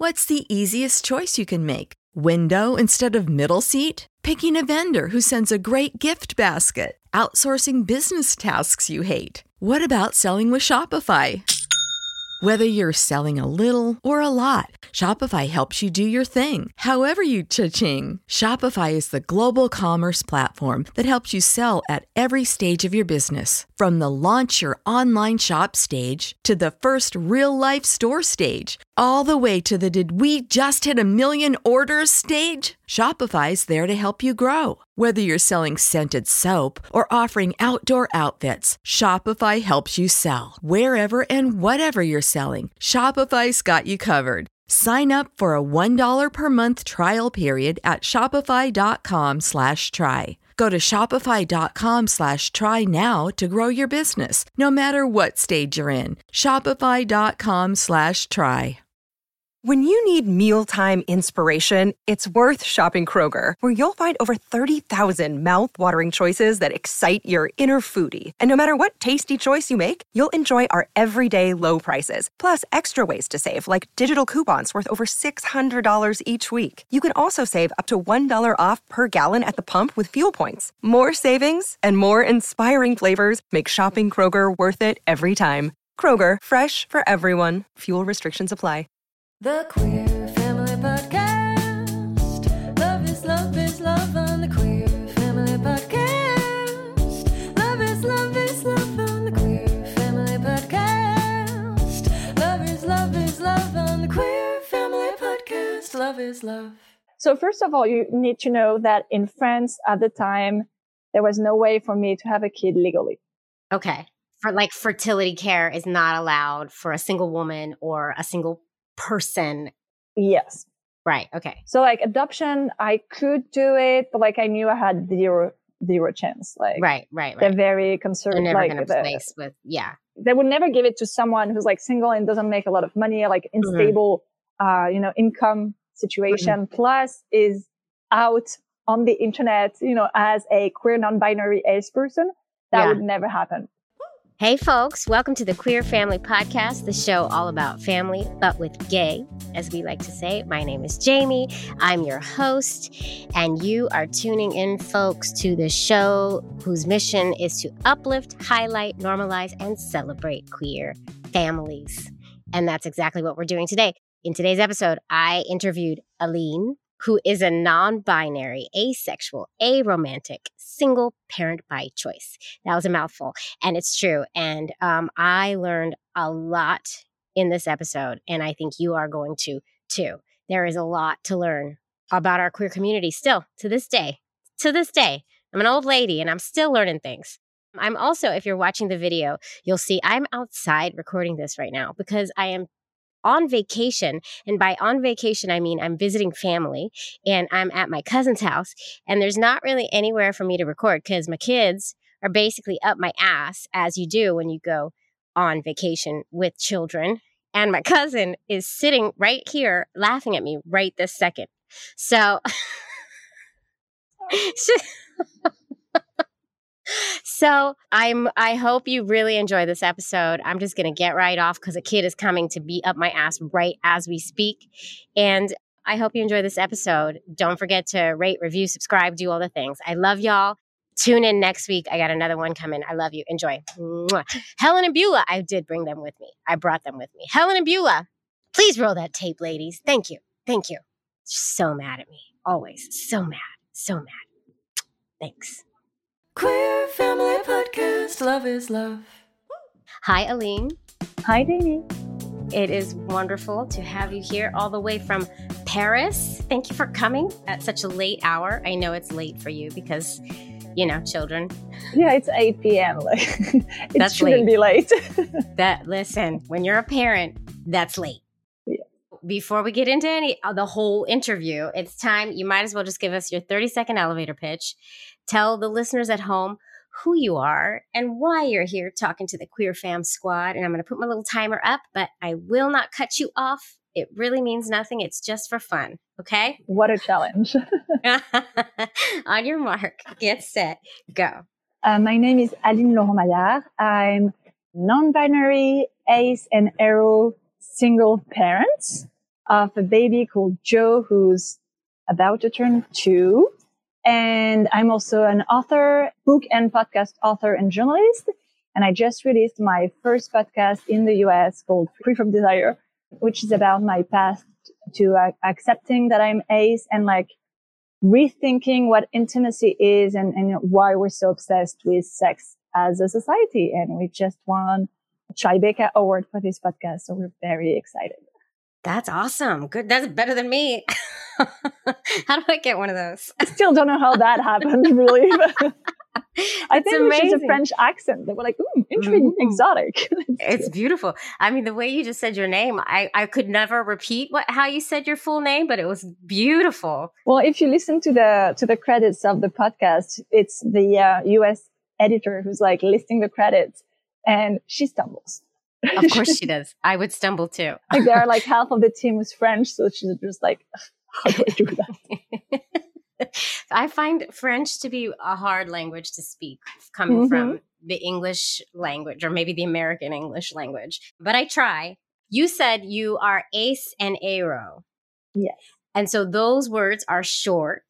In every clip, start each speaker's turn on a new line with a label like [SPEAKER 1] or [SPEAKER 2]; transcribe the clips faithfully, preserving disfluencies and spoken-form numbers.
[SPEAKER 1] What's the easiest choice you can make? Window instead of middle seat? Picking a vendor who sends a great gift basket? Outsourcing business tasks you hate? What about selling with Shopify? Whether you're selling a little or a lot, Shopify helps you do your thing, however you cha-ching. Shopify is the global commerce platform that helps you sell at every stage of your business. From the launch your online shop stage to the first real-life store stage, all the way to the did we just hit a million orders stage. Shopify's there to help you grow. Whether you're selling scented soap or offering outdoor outfits, Shopify helps you sell. Wherever and whatever you're selling, Shopify's got you covered. Sign up for a one dollar per month trial period at shopify.com slash try. Go to shopify.com slash try now to grow your business, no matter what stage you're in. Shopify.com slash try.
[SPEAKER 2] When you need mealtime inspiration, it's worth shopping Kroger, where you'll find over thirty thousand mouth-watering choices that excite your inner foodie. And no matter what tasty choice you make, you'll enjoy our everyday low prices, plus extra ways to save, like digital coupons worth over six hundred dollars each week. You can also save up to one dollar off per gallon at the pump with fuel points. More savings and more inspiring flavors make shopping Kroger worth it every time. Kroger, fresh for everyone. Fuel restrictions apply.
[SPEAKER 3] The Queer Family Podcast. Love is, love is, love on the Queer Family Podcast. Love is, love is, love on the Queer Family Podcast. Love is, love is, love on the Queer Family Podcast. Love is, love.
[SPEAKER 4] So first of all, you need to know that in France at the time, there was no way for me to have a kid legally.
[SPEAKER 5] Okay. For like fertility care is not allowed for a single woman or a single person.
[SPEAKER 4] Yes.
[SPEAKER 5] Right. Okay.
[SPEAKER 4] So like adoption, I could do it, but like I knew I had zero, zero chance. Like
[SPEAKER 5] right, right, right.
[SPEAKER 4] They're very conservative.
[SPEAKER 5] They're never
[SPEAKER 4] like,
[SPEAKER 5] going to place with, yeah.
[SPEAKER 4] They would never give it to someone who's like single and doesn't make a lot of money, like unstable, mm-hmm. uh, you know, income situation. Mm-hmm. Plus is out on the internet, you know, as a queer non-binary ace person. That yeah. would never happen.
[SPEAKER 5] Hey folks, welcome to the Queer Family Podcast, the show all about family, but with gay, as we like to say. My name is Jamie. I'm your host, and you are tuning in, folks, to the show whose mission is to uplift, highlight, normalize, and celebrate queer families. And that's exactly what we're doing today. In today's episode, I interviewed Aline, who is a non-binary, asexual, aromantic, single parent by choice. That was a mouthful, and it's true. And um, I learned a lot in this episode, and I think you are going to too. There is a lot to learn about our queer community still to this day. To this day, I'm an old lady, and I'm still learning things. I'm also, if you're watching the video, you'll see I'm outside recording this right now because I am on vacation. And by on vacation, I mean I'm visiting family and I'm at my cousin's house and there's not really anywhere for me to record because my kids are basically up my ass, as you do when you go on vacation with children. And my cousin is sitting right here laughing at me right this second. So, So I'm, I hope you really enjoy this episode. I'm just going to get right off because a kid is coming to beat up my ass right as we speak. And I hope you enjoy this episode. Don't forget to rate, review, subscribe, do all the things. I love y'all. Tune in next week. I got another one coming. I love you. Enjoy. Mwah. Helen and Beulah. I did bring them with me. I brought them with me. Helen and Beulah. Please roll that tape, ladies. Thank you. Thank you. So mad at me. Always. So mad. So mad. Thanks.
[SPEAKER 3] Queer Family Podcast. Love is love.
[SPEAKER 5] Hi, Aline.
[SPEAKER 4] Hi, Jamie.
[SPEAKER 5] It is wonderful to have you here all the way from Paris. Thank you for coming at such a late hour. I know it's late for you because, you know, children.
[SPEAKER 4] Yeah, it's eight p.m. Like, it
[SPEAKER 5] that's
[SPEAKER 4] shouldn't
[SPEAKER 5] late.
[SPEAKER 4] be late.
[SPEAKER 5] That listen, when you're a parent, that's late.
[SPEAKER 4] Yeah.
[SPEAKER 5] Before we get into any uh, the whole interview, it's time. You might as well just give us your thirty second elevator pitch. Tell the listeners at home who you are and why you're here talking to the Queer Fam Squad. And I'm going to put my little timer up, but I will not cut you off. It really means nothing. It's just for fun. Okay?
[SPEAKER 4] What a challenge.
[SPEAKER 5] On your mark, get set, go.
[SPEAKER 4] Uh, my name is Aline Laurent-Maillard. I'm non-binary, ace and aro single parent. of a baby called Joe, who's about to turn two. And I'm also an author, book and podcast author and journalist. And I just released my first podcast in the U S called Free From Desire, which is about my path to uh, accepting that I'm ace and like rethinking what intimacy is and, and why we're so obsessed with sex as a society. And we just won a Tribeca Award for this podcast. So we're very excited.
[SPEAKER 5] That's awesome. Good. That's better than me. How do I get one of those?
[SPEAKER 4] I still don't know how that happened, really. I think
[SPEAKER 5] amazing.
[SPEAKER 4] it's just a French accent. They were like, ooh, intriguing,
[SPEAKER 5] Ooh.
[SPEAKER 4] exotic.
[SPEAKER 5] It's beautiful. I mean, the way you just said your name, I, I could never repeat what how you said your full name, but it was beautiful.
[SPEAKER 4] Well, if you listen to the to the credits of the podcast, it's the uh, U S editor who's like listing the credits, and she stumbles.
[SPEAKER 5] Of course she does. I would stumble too.
[SPEAKER 4] Like there are like half of the team was French, so she's just like, how do I do that?
[SPEAKER 5] I find French to be a hard language to speak, coming
[SPEAKER 4] Mhm.
[SPEAKER 5] from the English language or maybe the American English language. But I try. You said you are ace and aro.
[SPEAKER 4] Yes.
[SPEAKER 5] And so those words are short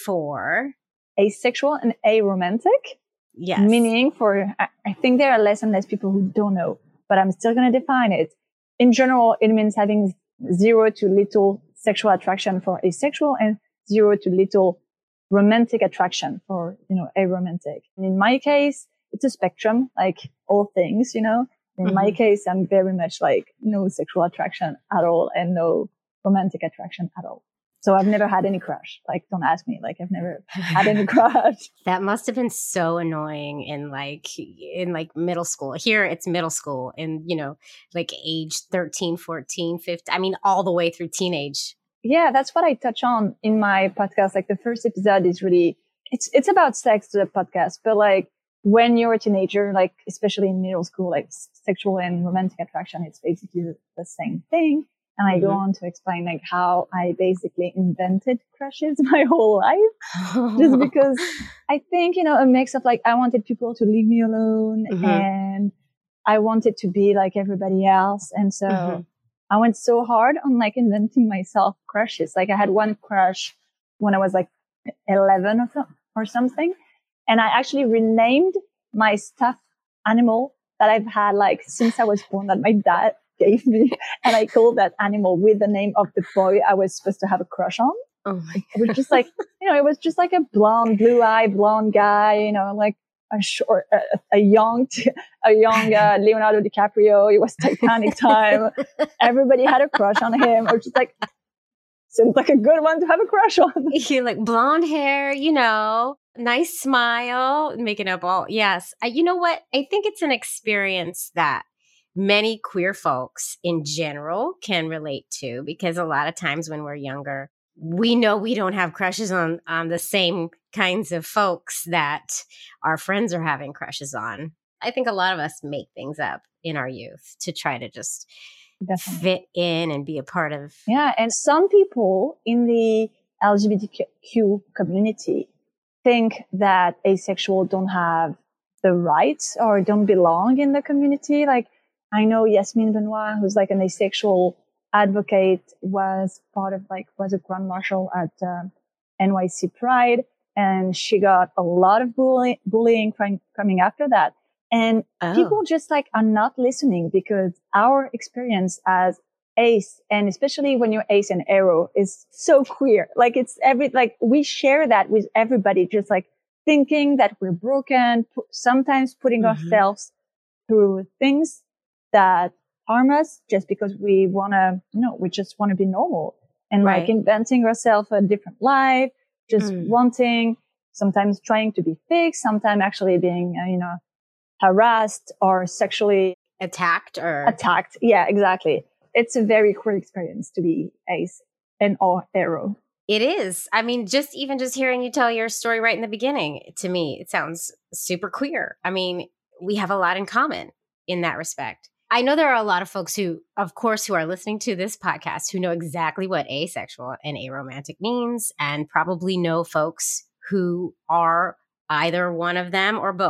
[SPEAKER 5] for,
[SPEAKER 4] Asexual and aromantic,
[SPEAKER 5] yes.
[SPEAKER 4] meaning for, I, I think there are less and less people who don't know, but I'm still going to define it. In general, it means having zero to little sexual attraction for asexual and zero to little romantic attraction for, you know, aromantic. And in my case, it's a spectrum, like all things, you know. In
[SPEAKER 5] Mm-hmm.
[SPEAKER 4] my case, I'm very much like no sexual attraction at all and no romantic attraction at all. So I've never had any crush. Like, don't ask me. Like, I've never had any crush.
[SPEAKER 5] That must have been so annoying in like in like middle school. Here it's middle school and, you know, like age thirteen, fourteen, fifteen. I mean, all the way through teenage.
[SPEAKER 4] Yeah, that's what I touch on in my podcast. Like the first episode is really, it's, it's about sex, the podcast, but like when you're a teenager, like especially in middle school, like sexual and romantic attraction, it's basically the, the same thing. And I go
[SPEAKER 5] Mhm.
[SPEAKER 4] on to explain like how I basically invented crushes my whole life. Just because I think, you know, a mix of like, I wanted people to leave me alone
[SPEAKER 5] Mhm.
[SPEAKER 4] and I wanted to be like everybody else. And so
[SPEAKER 5] Mhm.
[SPEAKER 4] I went so hard on like inventing myself crushes. Like I had one crush when I was like eleven or, so, or something. And I actually renamed my stuffed animal that I've had like since I was born that my dad gave me. And I called that animal with the name of the boy I was supposed to have a crush on.
[SPEAKER 5] Oh my
[SPEAKER 4] It was just like, you know, it was just like a blonde, blue-eyed blonde guy, you know, like a short, a, a young, a young uh, Leonardo DiCaprio. It was Titanic time. Everybody had a crush on him, or just like seemed like a good one to have a crush on.
[SPEAKER 5] You're like blonde hair, you know, nice smile, making up all. Yes. I, you know what? I think it's an experience that many queer folks in general can relate to, because a lot of times when we're younger, we know we don't have crushes on, on the same kinds of folks that our friends are having crushes on. I think a lot of us make things up in our youth to try to just
[SPEAKER 4] Definitely.
[SPEAKER 5] fit in and be a part of.
[SPEAKER 4] Yeah. And some people in the L G B T Q community think that asexual don't have the rights or don't belong in the community. Like I know Yasmin Benoit, who's like an asexual advocate, was part of like, was a grand marshal at um, N Y C Pride. And she got a lot of bully, bullying crying, coming after that. And
[SPEAKER 5] Oh.
[SPEAKER 4] people just like are not listening because our experience as ace, and especially when you're ace and aro, is so queer. Like it's every, like we share that with everybody, just like thinking that we're broken, pu- sometimes putting
[SPEAKER 5] Mhm.
[SPEAKER 4] ourselves through things that harm us just because we want to, you know, we just want to be normal and
[SPEAKER 5] Right.
[SPEAKER 4] like inventing ourselves a different life, just
[SPEAKER 5] Mm.
[SPEAKER 4] wanting, sometimes trying to be fixed, sometimes actually being, uh, you know, harassed or sexually
[SPEAKER 5] Attacked or
[SPEAKER 4] attacked. Yeah, exactly. It's a very queer experience to be ace and or aro.
[SPEAKER 5] It is. I mean, just even just hearing you tell your story right in the beginning, to me, it sounds super queer. I mean, we have a lot in common in that respect. I know there are a lot of folks who, of course, who are listening to this podcast who know exactly what asexual and aromantic means, and probably know folks who are either one of them or both.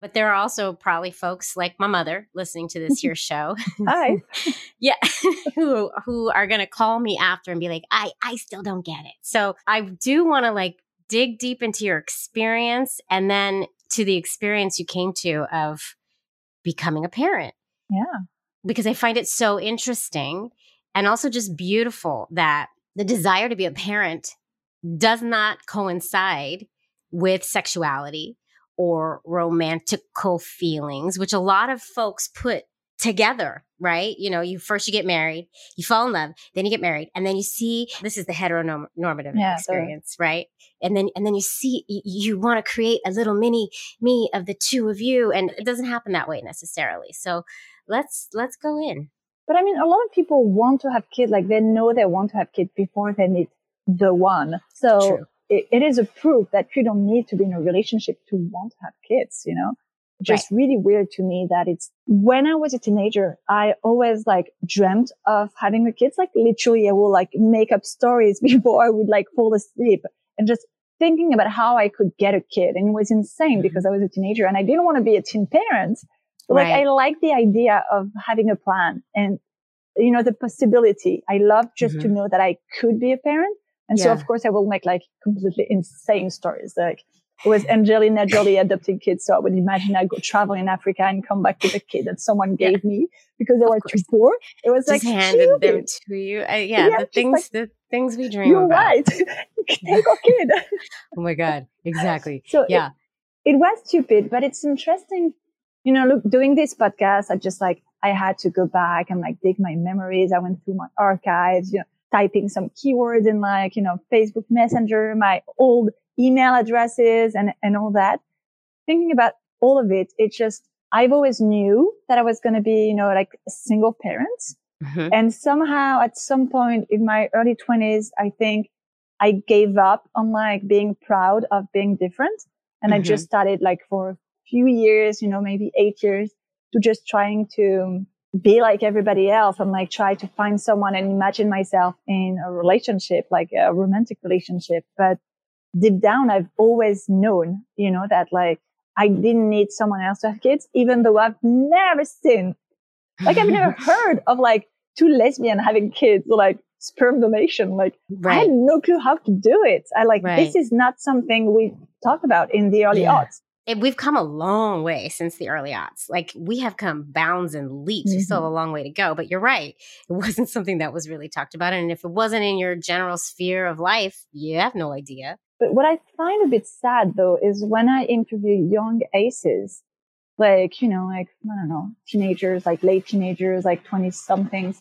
[SPEAKER 5] But there are also probably folks like my mother listening to this here show.
[SPEAKER 4] Hi.
[SPEAKER 5] Yeah. who who are going to call me after and be like, I, I still don't get it. So I do want to like dig deep into your experience and then to the experience you came to of becoming a parent.
[SPEAKER 4] Yeah.
[SPEAKER 5] Because I find it so interesting and also just beautiful that the desire to be a parent does not coincide with sexuality or romantical feelings, which a lot of folks put together, right? You know, you first you get married, you fall in love, then you get married, and then you see this is the heteronormative
[SPEAKER 4] Yeah,
[SPEAKER 5] experience, right? And then and then you see you, you want to create a little mini me of the two of you, and it doesn't happen that way necessarily. So let's let's go in.
[SPEAKER 4] But I mean, a lot of people want to have kids, like they know they want to have kids before they meet the one. So
[SPEAKER 5] True.
[SPEAKER 4] it, it is a proof that you don't need to be in a relationship to want to have kids, you know? Just
[SPEAKER 5] Right.
[SPEAKER 4] really weird to me that it's when I was a teenager, I always like dreamt of having a kid. Like literally I will like make up stories before I would like fall asleep and just thinking about how I could get a kid. And it was insane because I was a teenager and I didn't want to be a teen parent. But like
[SPEAKER 5] Right.
[SPEAKER 4] I like the idea of having a plan and, you know, the possibility. I love just to
[SPEAKER 5] Mhm.
[SPEAKER 4] know that I could be a parent. And so
[SPEAKER 5] Yeah.
[SPEAKER 4] of course I will make like completely insane stories. Like it was Angelina Jolie adopting kids. So I would imagine I go travel in Africa and come back with a kid that someone
[SPEAKER 5] Yeah.
[SPEAKER 4] gave me because they
[SPEAKER 5] Of
[SPEAKER 4] were too
[SPEAKER 5] course.
[SPEAKER 4] poor. It was
[SPEAKER 5] Just
[SPEAKER 4] like
[SPEAKER 5] handed them
[SPEAKER 4] stupid.
[SPEAKER 5] to you. Uh, yeah,
[SPEAKER 4] Yeah,
[SPEAKER 5] the
[SPEAKER 4] just
[SPEAKER 5] things
[SPEAKER 4] like,
[SPEAKER 5] the things we dream
[SPEAKER 4] you're
[SPEAKER 5] about.
[SPEAKER 4] right. Take a kid.
[SPEAKER 5] Oh my God. Exactly.
[SPEAKER 4] So
[SPEAKER 5] Yeah.
[SPEAKER 4] it, it was stupid, but it's interesting. You know, look, doing this podcast, I just like, I had to go back and like dig my memories. I went through my archives, you know, typing some keywords in like, you know, Facebook Messenger, my old email addresses and, and all that. Thinking about all of it, it just, I've always knew that I was going to be, you know, like a single parent.
[SPEAKER 5] Mhm.
[SPEAKER 4] And somehow at some point in my early twenties, I think I gave up on like being proud of being different. And I
[SPEAKER 5] Mhm.
[SPEAKER 4] just started like for a few years, you know, maybe eight years to just trying to be like everybody else and like try to find someone and imagine myself in a relationship, like a romantic relationship. But deep down, I've always known, you know, that like I didn't need someone else to have kids, even though I've never seen, like I've never heard of like two lesbians having kids or like sperm donation. Like I had
[SPEAKER 5] Right.
[SPEAKER 4] no clue how to do it. I like,
[SPEAKER 5] Right.
[SPEAKER 4] this is not something we talk about in the early
[SPEAKER 5] Yeah.
[SPEAKER 4] aughts.
[SPEAKER 5] And we've come a long way since the early aughts. Like we have come bounds and leaps. We still have a long way to go. But you're right. It wasn't something that was really talked about. And if it wasn't in your general sphere of life, you have no idea.
[SPEAKER 4] But what I find a bit sad though is when I interview young aces, like, you know, like, I don't know, teenagers, like late teenagers, like twenty somethings,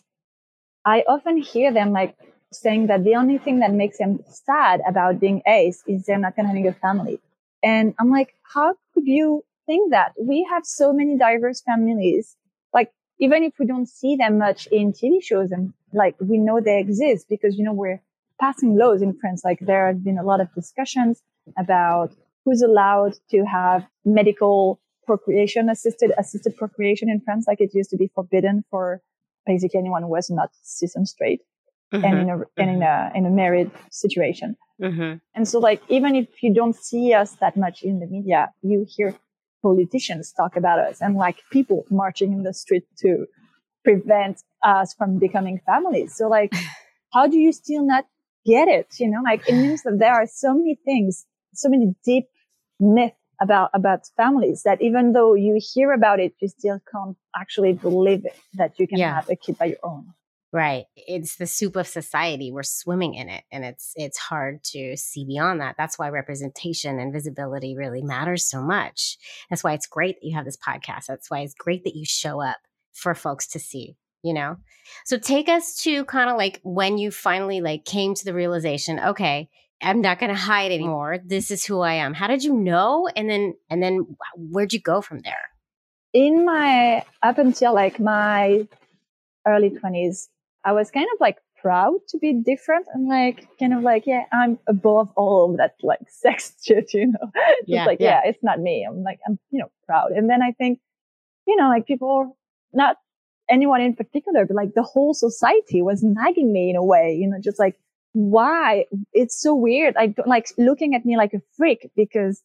[SPEAKER 4] I often hear them like saying that the only thing that makes them sad about being ace is they're not going to have a family. And I'm like, how could you think that? We have so many diverse families. Like, even if we don't see them much in T V shows and like we know they exist because, you know, we're passing laws in France. Like there have been a lot of discussions about who's allowed to have medical procreation, assisted, assisted procreation in France. Like it used to be forbidden for basically anyone who was not cis and straight
[SPEAKER 5] Mhm.
[SPEAKER 4] and in a, and in a, in a married situation.
[SPEAKER 5] Mhm.
[SPEAKER 4] And so like, even if you don't see us that much in the media, you hear politicians talk about us and like people marching in the street to prevent us from becoming families. So like, how do you still not get it? You know, like it means that there are so many things, so many deep myths about, about families that even though you hear about it, you still can't actually believe it, that you can
[SPEAKER 5] Yeah.
[SPEAKER 4] have a kid by your own.
[SPEAKER 5] Right. It's the soup of society. We're swimming in it. And it's it's hard to see beyond that. That's why representation and visibility really matters so much. That's why it's great that you have this podcast. That's why it's great that you show up for folks to see, you know? So take us to kind of like when you finally like came to the realization, okay, I'm not going to hide anymore. This is who I am. How did you know? And then and then where'd you go from there?
[SPEAKER 4] In my, up until like my early twenties, I was kind of like proud to be different and like kind of like, yeah, I'm above all of that like sex shit, you know. Just
[SPEAKER 5] Yeah,
[SPEAKER 4] like,
[SPEAKER 5] yeah.
[SPEAKER 4] yeah, it's not me. I'm like, I'm, you know, proud. And then I think, you know, like people, not anyone in particular, but like the whole society was nagging me in a way, you know, just like, why? It's so weird. I don't like looking at me like a freak because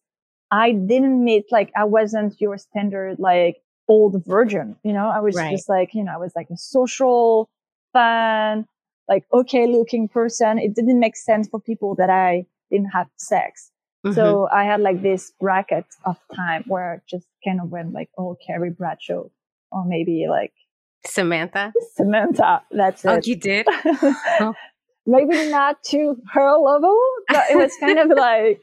[SPEAKER 4] I didn't meet, like, I wasn't your standard, like, old virgin, you know, I was
[SPEAKER 5] Right.
[SPEAKER 4] just like, you know, I was like a social, fun, like, okay looking person. It didn't make sense for people that I didn't have sex.
[SPEAKER 5] Mhm.
[SPEAKER 4] So I had like this bracket of time where it just kind of went like, oh, Carrie Bradshaw, or maybe like
[SPEAKER 5] Samantha.
[SPEAKER 4] Samantha. That's
[SPEAKER 5] Oh,
[SPEAKER 4] it.
[SPEAKER 5] you did? Oh.
[SPEAKER 4] Maybe not to her level, but it was kind of like,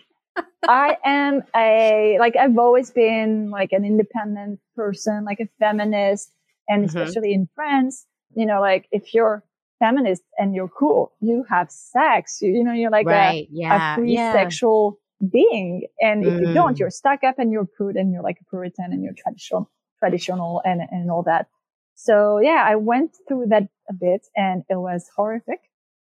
[SPEAKER 4] I am a, like, I've always been like an independent person, like a feminist. And
[SPEAKER 5] Mhm.
[SPEAKER 4] especially in France, you know, like if you're feminist and you're cool, you have sex, you, you know, you're like
[SPEAKER 5] Right.
[SPEAKER 4] a,
[SPEAKER 5] Yeah.
[SPEAKER 4] a free
[SPEAKER 5] Yeah.
[SPEAKER 4] sexual being. And if you don't,
[SPEAKER 5] Mm.
[SPEAKER 4] you're stuck up and you're prude and you're like a Puritan and you're traditional, traditional and, and all that. So yeah, I went through that a bit and it was horrific.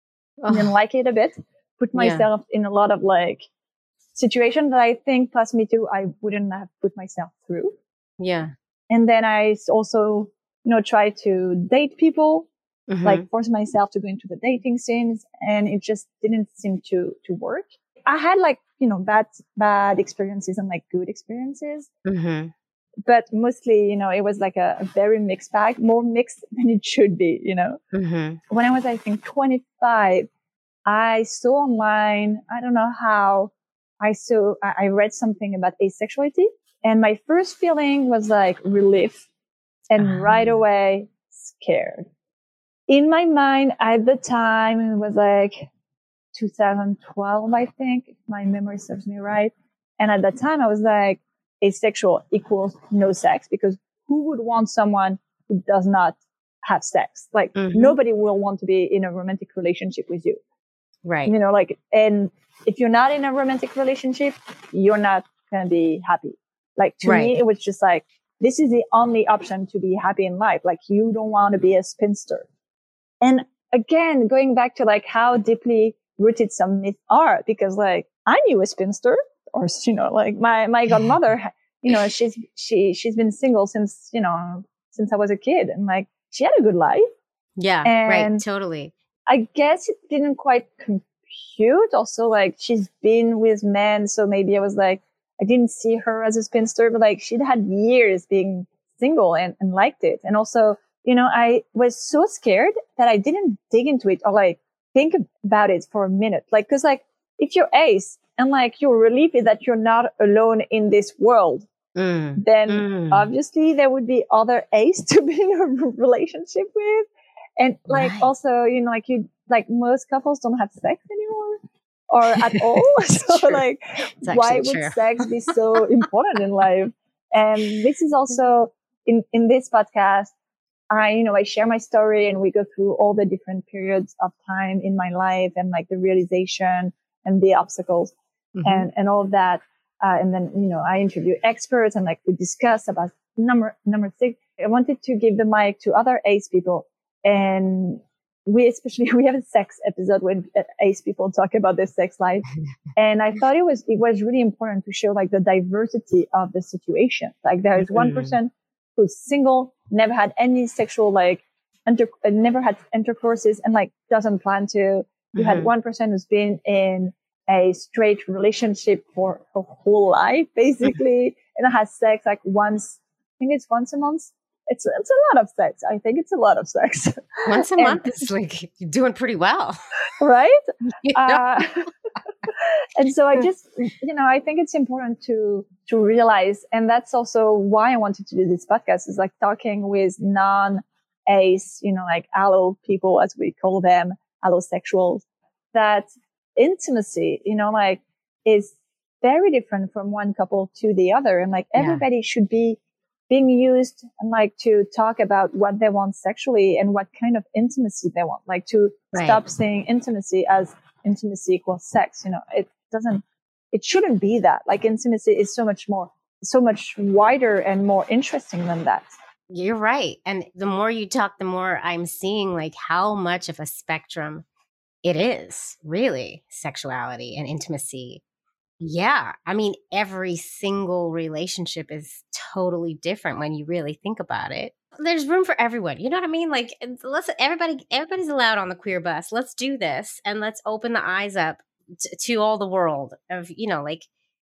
[SPEAKER 4] I didn't
[SPEAKER 5] Oh,
[SPEAKER 4] like it a bit. Put
[SPEAKER 5] yeah.
[SPEAKER 4] myself in a lot of like situations that I think, plus me too, I wouldn't have put myself through.
[SPEAKER 5] Yeah.
[SPEAKER 4] And then I s- also, you know, try to date people,
[SPEAKER 5] Mhm.
[SPEAKER 4] like force myself to go into the dating scenes, and it just didn't seem to to work. I had like, you know, bad bad experiences and like good experiences,
[SPEAKER 5] Mhm.
[SPEAKER 4] but mostly, you know, it was like a, a very mixed bag, more mixed than it should be, you know.
[SPEAKER 5] Mhm.
[SPEAKER 4] When I was, I think, twenty-five, I saw online, I don't know how, I saw, I I read something about asexuality, and my first feeling was like relief, and right
[SPEAKER 5] Ah.
[SPEAKER 4] away scared. In my mind at the time, it was like two thousand twelve, I think, if my memory serves me right. And at that time, I was like, asexual equals no sex, because who would want someone who does not have sex? Like,
[SPEAKER 5] Mhm.
[SPEAKER 4] nobody will want to be in a romantic relationship with you.
[SPEAKER 5] Right.
[SPEAKER 4] You know, like, and if you're not in a romantic relationship, you're not going to be happy. Like, to
[SPEAKER 5] Right.
[SPEAKER 4] me, it was just like, this is the only option to be happy in life. Like, you don't want to be a spinster. And again, going back to like how deeply rooted some myths are, because like I knew a spinster, or, you know, like my, my godmother, you know, she's, she, she's been single since, you know, since I was a kid, and like she had a good life.
[SPEAKER 5] Yeah. Right.
[SPEAKER 4] And
[SPEAKER 5] Totally.
[SPEAKER 4] I guess it didn't quite compute. Also, like she's been with men, so maybe I was like, I didn't see her as a spinster, but like she'd had years being single and, and liked it. And also, you know, I was so scared that I didn't dig into it or like think about it for a minute. Like, cause like if you're ace and like your relief is that you're not alone in this world,
[SPEAKER 5] Mm.
[SPEAKER 4] then
[SPEAKER 5] Mm.
[SPEAKER 4] obviously there would be other ace to be in a relationship with. And like
[SPEAKER 5] Right.
[SPEAKER 4] also, you know, like you, like most couples don't have sex anymore or at all. So
[SPEAKER 5] True.
[SPEAKER 4] like,
[SPEAKER 5] It's
[SPEAKER 4] why
[SPEAKER 5] actually
[SPEAKER 4] would
[SPEAKER 5] true.
[SPEAKER 4] sex be so important in life? And this is also in, in this podcast, I, you know, I share my story and we go through all the different periods of time in my life and like the realization and the obstacles
[SPEAKER 5] Mhm.
[SPEAKER 4] and, and all of that. Uh, and then, you know, I interview experts and like we discuss about number, number six. I wanted to give the mic to other ace people. And we especially, we have a sex episode when ace people talk about their sex life. And I thought it was, it was really important to show like the diversity of the situation. Like there is one
[SPEAKER 5] Mhm.
[SPEAKER 4] person who's single, never had any sexual, like, inter- uh, never had intercourses and like doesn't plan to. You had
[SPEAKER 5] Mhm.
[SPEAKER 4] one person who's been in a straight relationship for her whole life, basically, and has sex like once, I think it's once a month. It's, it's a lot of sex. I think it's a lot of sex.
[SPEAKER 5] Once a
[SPEAKER 4] And-
[SPEAKER 5] month is like you're doing pretty well.
[SPEAKER 4] right?
[SPEAKER 5] You know?
[SPEAKER 4] Uh, and so I just, you know, I think it's important to, to realize, and that's also why I wanted to do this podcast, is like talking with non-ace, you know, like allo people, as we call them, allosexuals, that intimacy, you know, like is very different from one couple to the other. And like
[SPEAKER 5] Yeah.
[SPEAKER 4] everybody should be being used and like to talk about what they want sexually and what kind of intimacy they want, like to
[SPEAKER 5] Right.
[SPEAKER 4] stop seeing intimacy as intimacy equals sex. You know, it doesn't, it shouldn't be that. Like intimacy is so much more, so much wider and more interesting than that.
[SPEAKER 5] You're right. And the more you talk, the more I'm seeing like how much of a spectrum it is, really, sexuality and intimacy. Yeah. I mean, every single relationship is totally different when you really think about it. There's room for everyone. You know what I mean? Like, let's everybody, everybody's allowed on the queer bus. Let's do this and let's open the eyes up t- to all the world of, you know, like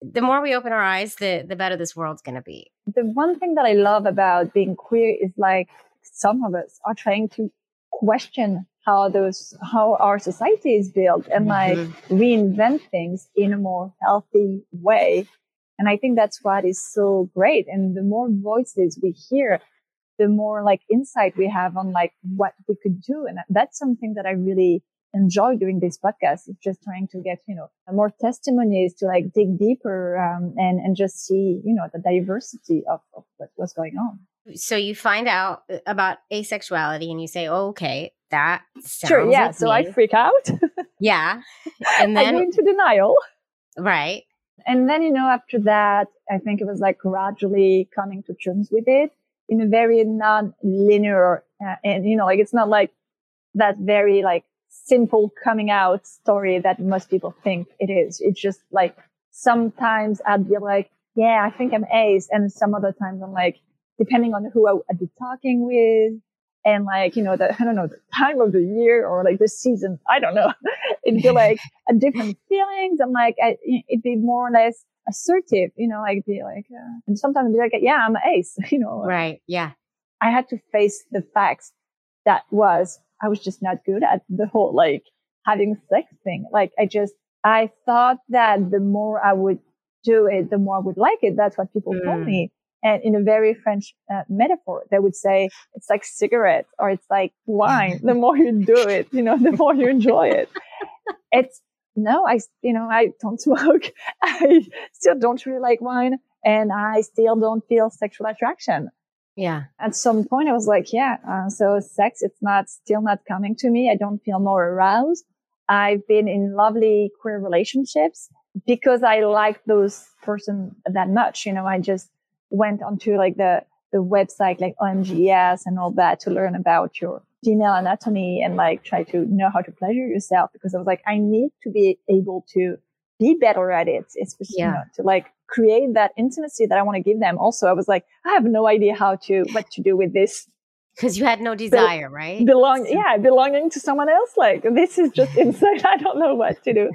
[SPEAKER 5] the more we open our eyes, the the better this world's going to be.
[SPEAKER 4] The one thing that I love about being queer is like some of us are trying to question how those, how our society is built and like
[SPEAKER 5] Mm-hmm.
[SPEAKER 4] reinvent things in a more healthy way. And I think that's what is so great. And the more voices we hear, the more like insight we have on like what we could do. And that's something that I really enjoy doing this podcast, is just trying to get, you know, more testimonies to like dig deeper, um, and, and just see, you know, the diversity of, of what was going on.
[SPEAKER 5] So you find out about asexuality and you say, oh, okay, that sounds
[SPEAKER 4] Sure. Yeah.
[SPEAKER 5] like
[SPEAKER 4] So
[SPEAKER 5] me.
[SPEAKER 4] I freak out.
[SPEAKER 5] Yeah. And
[SPEAKER 4] I go
[SPEAKER 5] then,
[SPEAKER 4] into denial.
[SPEAKER 5] right.
[SPEAKER 4] And then, you know, after that, I think it was like gradually coming to terms with it in a very non-linear, uh, and, you know, like it's not like that very like simple coming out story that most people think it is. It's just like sometimes I'd be like, yeah, I think I'm ace. And some other times I'm like, depending on who I, I'd be talking with and like, you know, the, I don't know, the time of the year or like the season, I don't know. It'd be like a different feelings. I'm like, I, it'd be more or less assertive, you know, like be like, uh, and sometimes I'd be like, yeah, I'm an ace, you know.
[SPEAKER 5] Right. Yeah.
[SPEAKER 4] I had to face the facts that was, I was just not good at the whole like having sex thing. Like I just, I thought that the more I would do it, the more I would like it. That's what people
[SPEAKER 5] Mm.
[SPEAKER 4] told me. And in a very French uh, metaphor, they would say it's like cigarettes or it's like wine. The more you do it, you know, the more you enjoy it. It's no, I, you know, I don't smoke. I still don't really like wine and I still don't feel sexual attraction.
[SPEAKER 5] Yeah.
[SPEAKER 4] At some point I was like, yeah, uh, so sex, it's not, still not coming to me. I don't feel more aroused. I've been in lovely queer relationships because I like those person that much. You know, I just went onto like the, the website, like O M G S and all that to learn about your female anatomy and like try to know how to pleasure yourself because I was like, I need to be able to be better at it. It's just,
[SPEAKER 5] Yeah.
[SPEAKER 4] you know, to like create that intimacy that I want to give them. Also, I was like, I have no idea how to, what to do with this.
[SPEAKER 5] Because you had no desire, right?
[SPEAKER 4] Belong, yeah, belonging to someone else. Like this is just insane. I don't know what to do.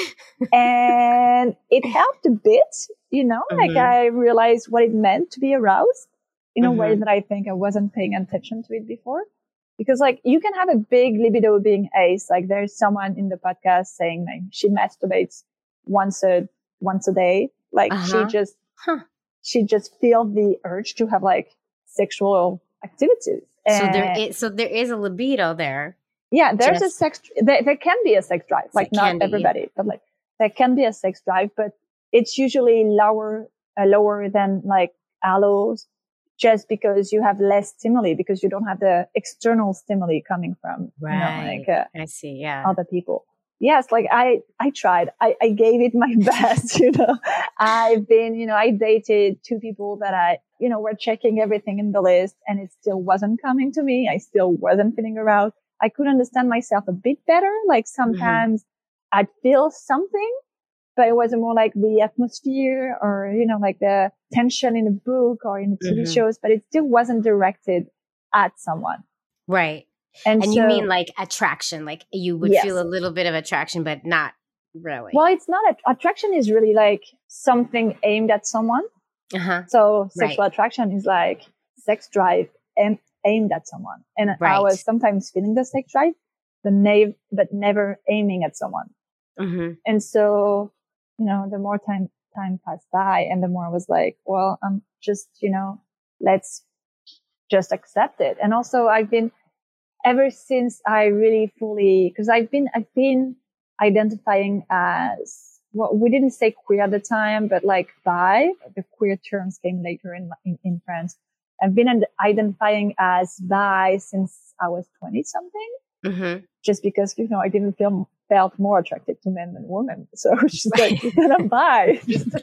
[SPEAKER 4] And it helped a bit, you know,
[SPEAKER 5] Mhm.
[SPEAKER 4] like I realized what it meant to be aroused in a
[SPEAKER 5] Mhm.
[SPEAKER 4] way that I think I wasn't paying attention to it before. Because like you can have a big libido being ace. Like there's someone in the podcast saying like she masturbates once a, once a day. Like
[SPEAKER 5] Uh-huh.
[SPEAKER 4] she just,
[SPEAKER 5] Huh.
[SPEAKER 4] she just feel the urge to have like sexual activities.
[SPEAKER 5] So there
[SPEAKER 4] And-
[SPEAKER 5] is so there is a libido there.
[SPEAKER 4] yeah, there's
[SPEAKER 5] Just-
[SPEAKER 4] a sex, there, there can be a sex drive, like
[SPEAKER 5] There can
[SPEAKER 4] not
[SPEAKER 5] be,
[SPEAKER 4] everybody, but like there can be a sex drive, but it's usually lower, uh, lower than like allos just because you have less stimuli because you don't have the external stimuli coming from, you know,
[SPEAKER 5] Right.
[SPEAKER 4] like uh,
[SPEAKER 5] I see. Yeah.
[SPEAKER 4] other people. Yes, like I, I tried, I, I gave it my best, you know, I've been, you know, I dated two people that I, you know, were checking everything in the list and it still wasn't coming to me. I still wasn't feeling aroused. I could understand myself a bit better. Like sometimes I'd feel something, but it was more like the atmosphere or, you know, like the tension in a book or in the T V
[SPEAKER 5] Mhm.
[SPEAKER 4] shows, but it still wasn't directed at someone.
[SPEAKER 5] Right.
[SPEAKER 4] And,
[SPEAKER 5] And
[SPEAKER 4] so,
[SPEAKER 5] you mean like attraction, like you would
[SPEAKER 4] Yes.
[SPEAKER 5] feel a little bit of attraction, but not really.
[SPEAKER 4] well, it's not, a, attraction is really like something aimed at someone.
[SPEAKER 5] Uh-huh.
[SPEAKER 4] So sexual attraction is like sex drive and aimed at someone. And I
[SPEAKER 5] Right.
[SPEAKER 4] was sometimes feeling the sex drive, but, na- but never aiming at someone.
[SPEAKER 5] Mm-hmm.
[SPEAKER 4] And so, you know, the more time, time passed by and the more I was like, well, I'm just, you know, let's just accept it. And also I've been, ever since I really fully, cause I've been, I've been identifying as, well, we didn't say queer at the time, but like bi, the queer terms came later in, in, in France. I've been identifying as bi since I was twenty something,
[SPEAKER 5] Mm-hmm.
[SPEAKER 4] just because, you know, I didn't feel, felt more attracted to men than women. So it's just like, then I'm bi.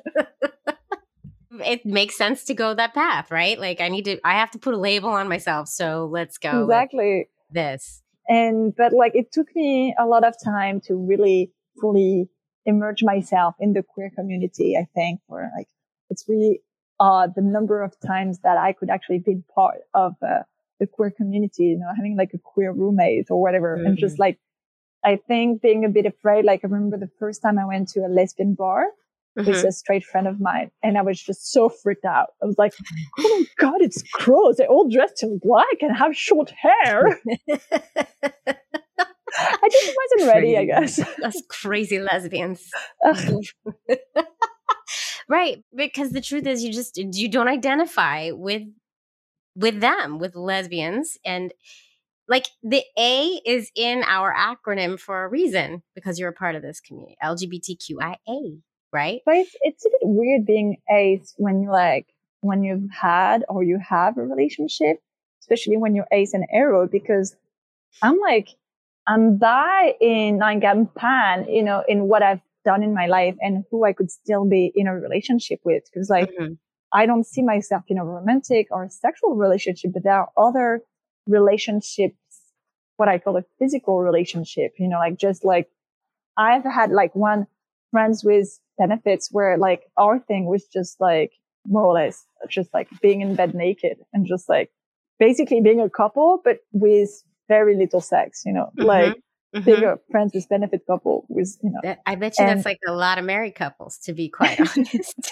[SPEAKER 5] It makes sense to go that path, right? Like I need to, I have to put a label on myself. So let's go with
[SPEAKER 4] Exactly.
[SPEAKER 5] this.
[SPEAKER 4] And, but like, it took me a lot of time to really fully immerse myself in the queer community, I think, for like, it's really odd the number of times that I could actually be part of uh, the queer community, you know, having like a queer roommate or whatever.
[SPEAKER 5] Mm-hmm.
[SPEAKER 4] And just like, I think being a bit afraid, like I remember the first time I went to a lesbian bar with
[SPEAKER 5] Mhm.
[SPEAKER 4] a straight friend of mine. And I was just so freaked out. I was like, oh my God, it's gross. They're all dressed in black and have short hair. I just wasn't ready, I guess.
[SPEAKER 5] Those crazy lesbians.
[SPEAKER 4] Ugh.
[SPEAKER 5] Right. Because the truth is you just you don't identify with with them, with lesbians. And like the A is in our acronym for a reason, because you're a part of this community. L G B T Q I A, right?
[SPEAKER 4] But it's, it's a bit weird being ace when you like, when you've had or you have a relationship, especially when you're ace and aro, because I'm like, I'm bi in, like I'm pan, you know, in what I've done in my life and who I could still be in a relationship with. Cause like,
[SPEAKER 5] Mhm.
[SPEAKER 4] I don't see myself in a romantic or a sexual relationship, but there are other relationships, what I call a physical relationship, you know, like just like I've had like one friends with benefits where like our thing was just like more or less just like being in bed naked and just like basically being a couple, but with very little sex, you know,
[SPEAKER 5] Mhm.
[SPEAKER 4] like
[SPEAKER 5] Mhm.
[SPEAKER 4] being a friends with benefit couple with, you know,
[SPEAKER 5] That, I bet you
[SPEAKER 4] and-
[SPEAKER 5] that's like a lot of married couples, to be quite honest.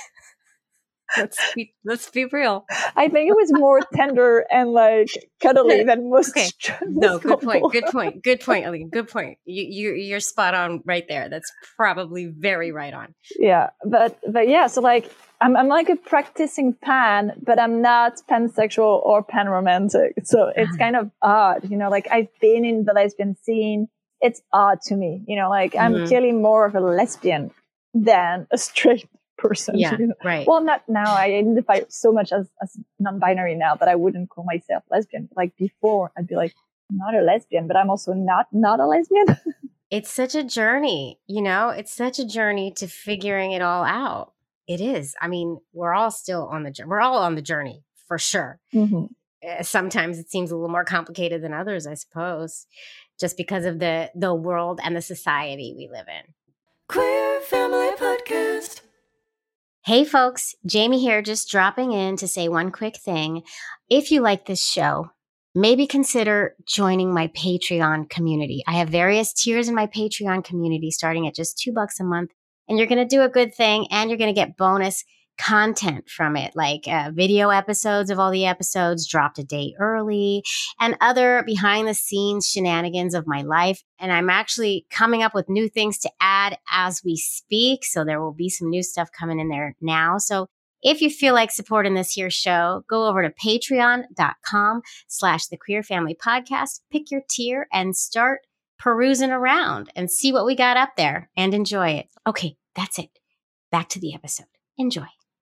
[SPEAKER 5] let's be let's be real.
[SPEAKER 4] I think it was more tender and like cuddly than most.
[SPEAKER 5] Okay. No, good point. Good point. Good point, Aline. Good point. You you you're spot on right there. That's probably very right on.
[SPEAKER 4] Yeah, but but yeah, so like I'm I'm like a practicing pan, but I'm not pansexual or panromantic. So it's kind of odd, you know. Like I've been in the lesbian scene. It's odd to me, you know. Like I'm
[SPEAKER 5] Mhm.
[SPEAKER 4] clearly more of a lesbian than a straight person.
[SPEAKER 5] Yeah,
[SPEAKER 4] you know?
[SPEAKER 5] right.
[SPEAKER 4] Well, not now. I identify so much as as non-binary now that I wouldn't call myself lesbian. Like before, I'd be like, I'm not a lesbian, but I'm also not not a lesbian.
[SPEAKER 5] It's such a journey, you know, it's such a journey to figuring it all out. It is. I mean, we're all still on the journey. We're all on the journey for sure.
[SPEAKER 4] Mm-hmm.
[SPEAKER 5] Uh, Sometimes it seems a little more complicated than others, I suppose, just because of the the world and the society we live in.
[SPEAKER 3] Queer Family Podcast.
[SPEAKER 5] Hey folks, Jamie here, just dropping in to say one quick thing. If you like this show, maybe consider joining my Patreon community. I have various tiers in my Patreon community starting at just two bucks a month, and you're going to do a good thing and you're going to get bonus content from it, like uh, video episodes of all the episodes dropped a day early and other behind the scenes shenanigans of my life. And I'm actually coming up with new things to add as we speak. So there will be some new stuff coming in there now. So if you feel like supporting this here show, go over to patreon.com slash the Queer Family Podcast, pick your tier and start perusing around and see what we got up there and enjoy it. Okay, that's it. Back to the episode. Enjoy.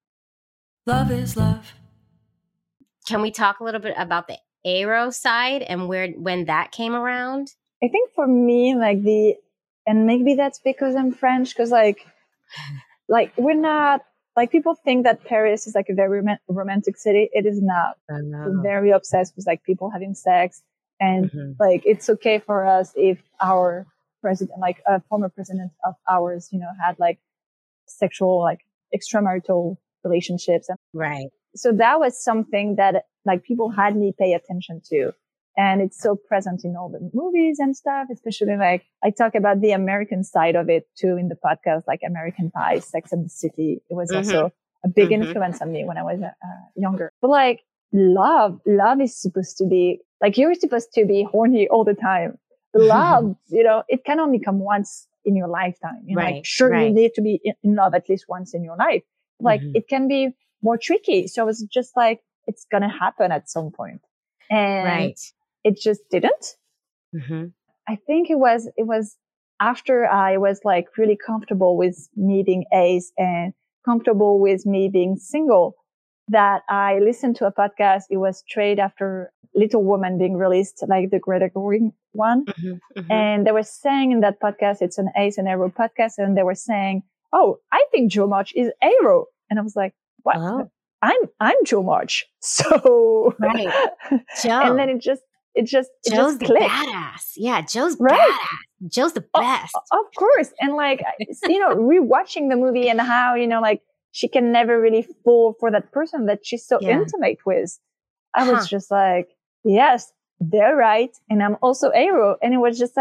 [SPEAKER 3] Love is love.
[SPEAKER 5] Can we talk a little bit about the aro side and where when that came around?
[SPEAKER 4] I think for me, like the, and maybe that's because I'm French, because like, like we're not, like people think that Paris is like a very rom- romantic city. It is not. We're very obsessed with like people having sex, and
[SPEAKER 5] Mhm.
[SPEAKER 4] like it's okay for us if our president, like a former president of ours, you know, had like sexual, like extramarital relationships. And
[SPEAKER 5] Right.
[SPEAKER 4] so that was something that like people had me pay attention to. And it's so present in all the movies and stuff, especially like I talk about the American side of it too in the podcast, like American Pie, Sex and the City. It was
[SPEAKER 5] Mhm.
[SPEAKER 4] also a big
[SPEAKER 5] Mhm.
[SPEAKER 4] influence on me when I was uh, younger. But like love, love is supposed to be like, you're supposed to be horny all the time. Love, you know, it can only come once in your lifetime. You know,
[SPEAKER 5] Right,
[SPEAKER 4] like sure, you
[SPEAKER 5] right.
[SPEAKER 4] need to be in- in love at least once in your life. Like
[SPEAKER 5] Mhm.
[SPEAKER 4] it can be more tricky. So I was just like, it's going to happen at some point. And
[SPEAKER 5] Right.
[SPEAKER 4] it just didn't.
[SPEAKER 5] Mm-hmm.
[SPEAKER 4] I think it was, it was after I was like really comfortable with me being ace and comfortable with me being single that I listened to a podcast. It was straight after Little Woman being released, like the Greta Gerwig one.
[SPEAKER 5] Mm-hmm. Mm-hmm.
[SPEAKER 4] And they were saying in that podcast, it's an ace and aro podcast. And they were saying, oh, I think Joe March is aro. And I was like, what?
[SPEAKER 5] Oh.
[SPEAKER 4] I'm, I'm Joe March. So,
[SPEAKER 5] Right. Joe.
[SPEAKER 4] and then it just, it just, it
[SPEAKER 5] Joe's
[SPEAKER 4] just
[SPEAKER 5] the
[SPEAKER 4] clicked.
[SPEAKER 5] badass. Yeah, Joe's
[SPEAKER 4] Right?
[SPEAKER 5] badass. Joe's the best.
[SPEAKER 4] Of course. And like, you know, rewatching the movie and how, you know, like she can never really fall for that person that she's so
[SPEAKER 5] Yeah.
[SPEAKER 4] intimate with. I was
[SPEAKER 5] Huh.
[SPEAKER 4] just like, yes, they're right. And I'm also aro. And it was just like,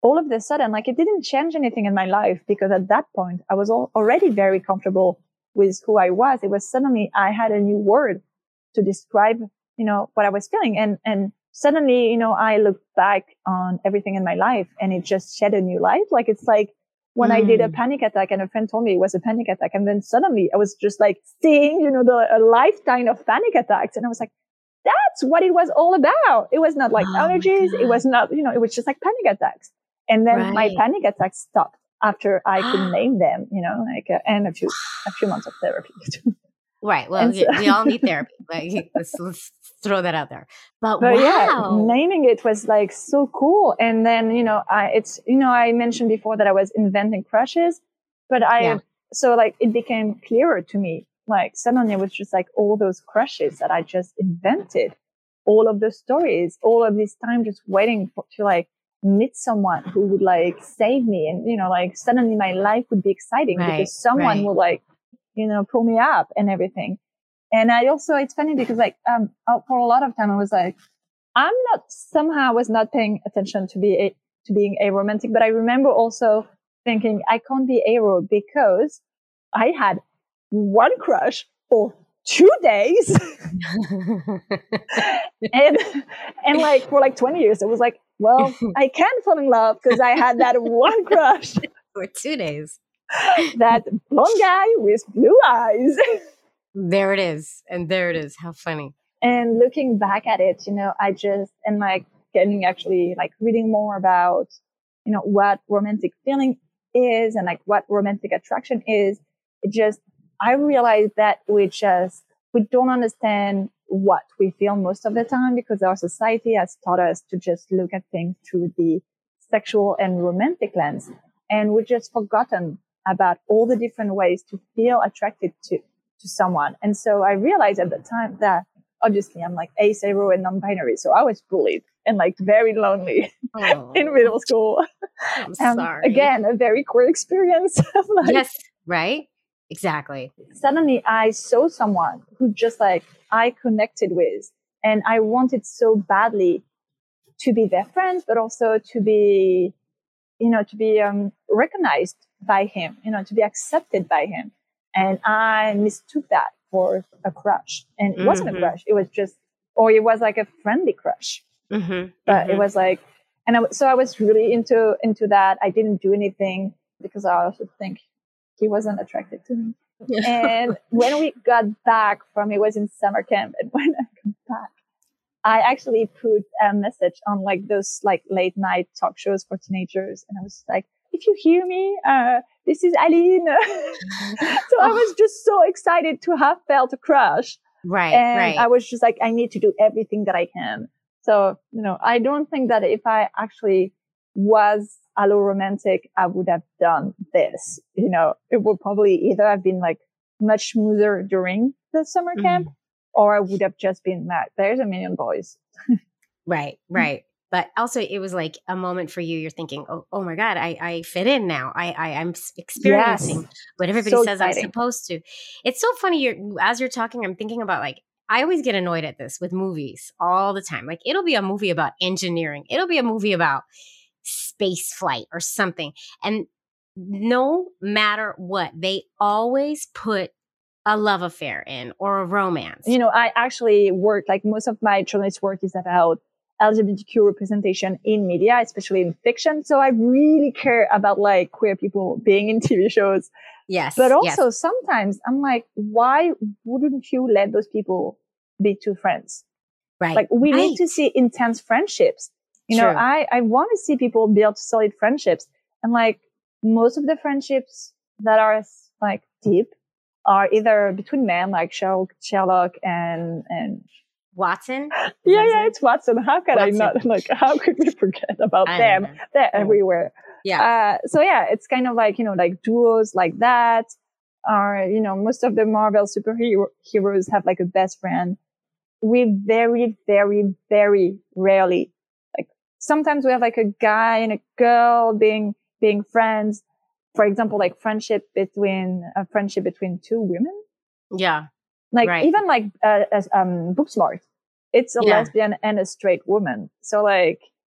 [SPEAKER 4] all of a sudden, like it didn't change anything in my life because at that point I was al- already very comfortable with who I was. It was suddenly I had a new word to describe, you know, what I was feeling. And, and suddenly, you know, I looked back on everything in my life and it just shed a new light. Like it's like when mm. I did a panic attack and a friend told me it was a panic attack. And then suddenly I was just like seeing, you know, the a lifetime of panic attacks. And I was like, that's what it was all about. It was not like
[SPEAKER 5] oh
[SPEAKER 4] allergies. It was not, you know, it was just like panic attacks. And then
[SPEAKER 5] right.
[SPEAKER 4] my panic attacks stopped after I could name them, you know, like, uh, and a few, a few months of therapy.
[SPEAKER 5] Right. Well,
[SPEAKER 4] so,
[SPEAKER 5] we all need therapy. Like, let's, let's throw that out there. But,
[SPEAKER 4] but
[SPEAKER 5] wow.
[SPEAKER 4] yeah, naming it was like so cool. And then, you know, I, it's, you know, I mentioned before that I was inventing crushes, but I, yeah. so like it became clearer to me. Like suddenly it was just like all those crushes that I just invented, all of the stories, all of this time just waiting for, to like meet someone who would like save me. And, you know, like suddenly my life would be exciting right, because someone right. will like, you know, pull me up and everything. And I also, it's funny because like, um, for a lot of time I was like, I'm not, somehow I was not paying attention to be, a, to being aromantic, but I remember also thinking I can't be aro because I had one crush for two days. and, and like for like twenty years, it was like, well, I can't fall in love because I had that one crush.
[SPEAKER 5] For two days.
[SPEAKER 4] That blonde guy with blue eyes.
[SPEAKER 5] There it is. And there it is. How funny.
[SPEAKER 4] And looking back at it, you know, I just, and like getting actually like reading more about, you know, what romantic feeling is and like what romantic attraction is. It just, I realized that we just, we don't understand what we feel most of the time because our society has taught us to just look at things through the sexual and romantic lens. And we've just forgotten about all the different ways to feel attracted to, to someone. And so I realized at the time that obviously I'm like ace, aro, and non-binary. So I was bullied and like very lonely oh. in middle school.
[SPEAKER 5] I'm
[SPEAKER 4] um,
[SPEAKER 5] sorry.
[SPEAKER 4] Again, a very queer experience. Like,
[SPEAKER 5] yes, right? Exactly.
[SPEAKER 4] Suddenly I saw someone who just like I connected with and I wanted so badly to be their friend, but also to be, you know, to be um, recognized by him, you know, to be accepted by him. And I mistook that for a crush. And it mm-hmm. wasn't a crush. It was just, or it was like a friendly crush. Mm-hmm. But mm-hmm. it was like, and I, so I was really into, into that. I didn't do anything because I also think he wasn't attracted to me. And when we got back from, it was in summer camp. And when I got back, I actually put a message on like those like late night talk shows for teenagers. And I was like, if you hear me, uh, this is Aline. So I was just so excited to have felt a crush.
[SPEAKER 5] Right,
[SPEAKER 4] and
[SPEAKER 5] right.
[SPEAKER 4] I was just like, I need to do everything that I can. So, you know, I don't think that if I actually was allo-romantic, I would have done this. You know, it would probably either have been like much smoother during the summer mm. camp, or I would have just been mad. There's a million boys.
[SPEAKER 5] Right, right. But also it was like a moment for you. You're thinking, oh, oh my God, I, I fit in now. I, I, I'm experiencing yes. what everybody so says exciting. I'm supposed to. It's so funny. You're, as you're talking, I'm thinking about like, I always get annoyed at this with movies all the time. Like it'll be a movie about engineering. It'll be a movie about space flight or something. And no matter what, they always put a love affair in or a romance.
[SPEAKER 4] You know, I actually work, like most of my journalist work is about L G B T Q representation in media, especially in fiction. So I really care about like queer people being in T V shows.
[SPEAKER 5] Yes.
[SPEAKER 4] But also
[SPEAKER 5] yes.
[SPEAKER 4] sometimes I'm like, why wouldn't you let those people be two friends?
[SPEAKER 5] Right.
[SPEAKER 4] Like we
[SPEAKER 5] right.
[SPEAKER 4] need to see intense friendships. You
[SPEAKER 5] True.
[SPEAKER 4] know, I, I want to see people build solid friendships. And like most of the friendships that are like deep are either between men, like Sherlock, Sherlock and, and
[SPEAKER 5] Watson?
[SPEAKER 4] Yeah, yeah, it's Watson. How could Watson. I not, like, how could we forget about
[SPEAKER 5] I
[SPEAKER 4] them? They're yeah. everywhere.
[SPEAKER 5] Yeah.
[SPEAKER 4] Uh, so yeah, it's kind of like, you know, like duos like that. Or, you know, most of the Marvel superhero heroes have like a best friend. We very, very, very rarely, like sometimes we have like a guy and a girl being, being friends. For example, like friendship between, a friendship between two women.
[SPEAKER 5] Yeah.
[SPEAKER 4] Like
[SPEAKER 5] right.
[SPEAKER 4] even like uh, as um Booksmart, it's a yeah. lesbian and a straight woman. So like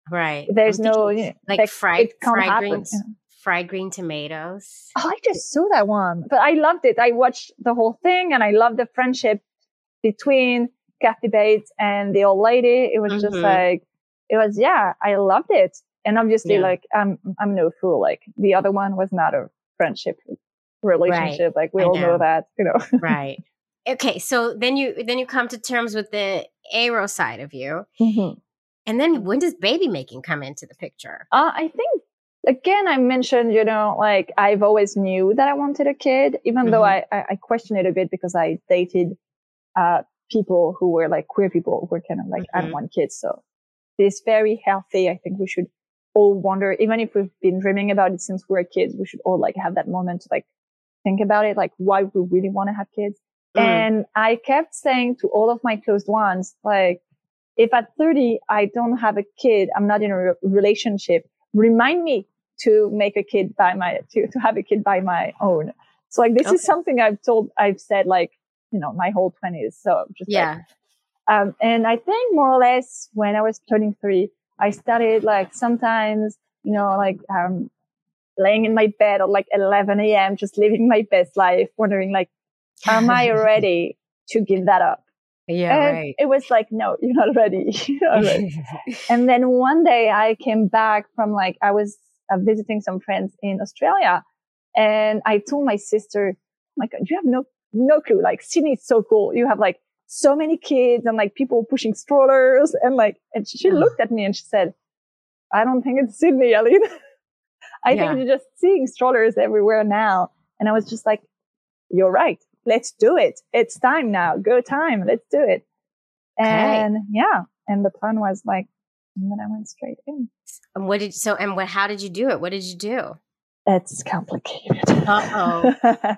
[SPEAKER 5] Right.
[SPEAKER 4] There's
[SPEAKER 5] I'm
[SPEAKER 4] no,
[SPEAKER 5] thinking
[SPEAKER 4] you know,
[SPEAKER 5] like
[SPEAKER 4] like,
[SPEAKER 5] fried
[SPEAKER 4] it can't
[SPEAKER 5] fried
[SPEAKER 4] happen.
[SPEAKER 5] greens,
[SPEAKER 4] you know.
[SPEAKER 5] fried green tomatoes.
[SPEAKER 4] Oh, I just saw that one, but I loved it. I watched the whole thing and I loved the friendship between Kathy Bates and the old lady. It was just
[SPEAKER 5] Mhm.
[SPEAKER 4] like, it was, yeah, I loved it. And obviously,
[SPEAKER 5] Yeah.
[SPEAKER 4] like, I'm, I'm no fool. Like, the other one was not a friendship relationship. Like, we
[SPEAKER 5] I
[SPEAKER 4] all know
[SPEAKER 5] know.
[SPEAKER 4] that, you know.
[SPEAKER 5] Right. Okay. So then you then you come to terms with the Aero side of you,
[SPEAKER 4] Mhm.
[SPEAKER 5] and then when does baby making come into the picture?
[SPEAKER 4] Uh, I think, again, I mentioned, you know, like, I've always knew that I wanted a kid, even though
[SPEAKER 5] Mhm.
[SPEAKER 4] I, I, I question it a bit because I dated uh, people who were like queer people who were kind of like, I don't
[SPEAKER 5] Mhm.
[SPEAKER 4] want kids. So it's very healthy. I think we should all wonder, even if we've been dreaming about it since we were kids, we should all like have that moment to like think about it, like why we really want to have kids.
[SPEAKER 5] Mm.
[SPEAKER 4] And I kept saying to all of my closed ones, like, if at thirty, I don't have a kid, I'm not in a re- relationship, remind me to make a kid by my, to, to have a kid by my own. So like, this
[SPEAKER 5] Okay.
[SPEAKER 4] is something I've told, I've said like, you know, my whole twenties. So just like,
[SPEAKER 5] Yeah.
[SPEAKER 4] um, and I think more or less when I was turning three, I started like sometimes, you know, like, um, laying in my bed at like eleven a.m., just living my best life, wondering like, am I ready to give that up?
[SPEAKER 5] Yeah.
[SPEAKER 4] And
[SPEAKER 5] Right.
[SPEAKER 4] it was like, no, you're not ready. You're not ready. And then one day I came back from like, I was uh, visiting some friends in Australia and I told my sister, oh my God, you have no, no clue. Like Sydney is so cool. You have like so many kids and like people pushing strollers and like, and she
[SPEAKER 5] Ugh.
[SPEAKER 4] looked at me and she said, I don't think it's Sydney, Aline. I
[SPEAKER 5] Yeah.
[SPEAKER 4] think you're just seeing strollers everywhere now. And I was just like, you're right. Let's do it. It's time now. Go time. Let's do it.
[SPEAKER 5] Okay.
[SPEAKER 4] And yeah. And the plan was like, and then I went straight in.
[SPEAKER 5] And what did so and what? How did you do it? What did you do?
[SPEAKER 4] It's complicated.
[SPEAKER 5] Uh-oh.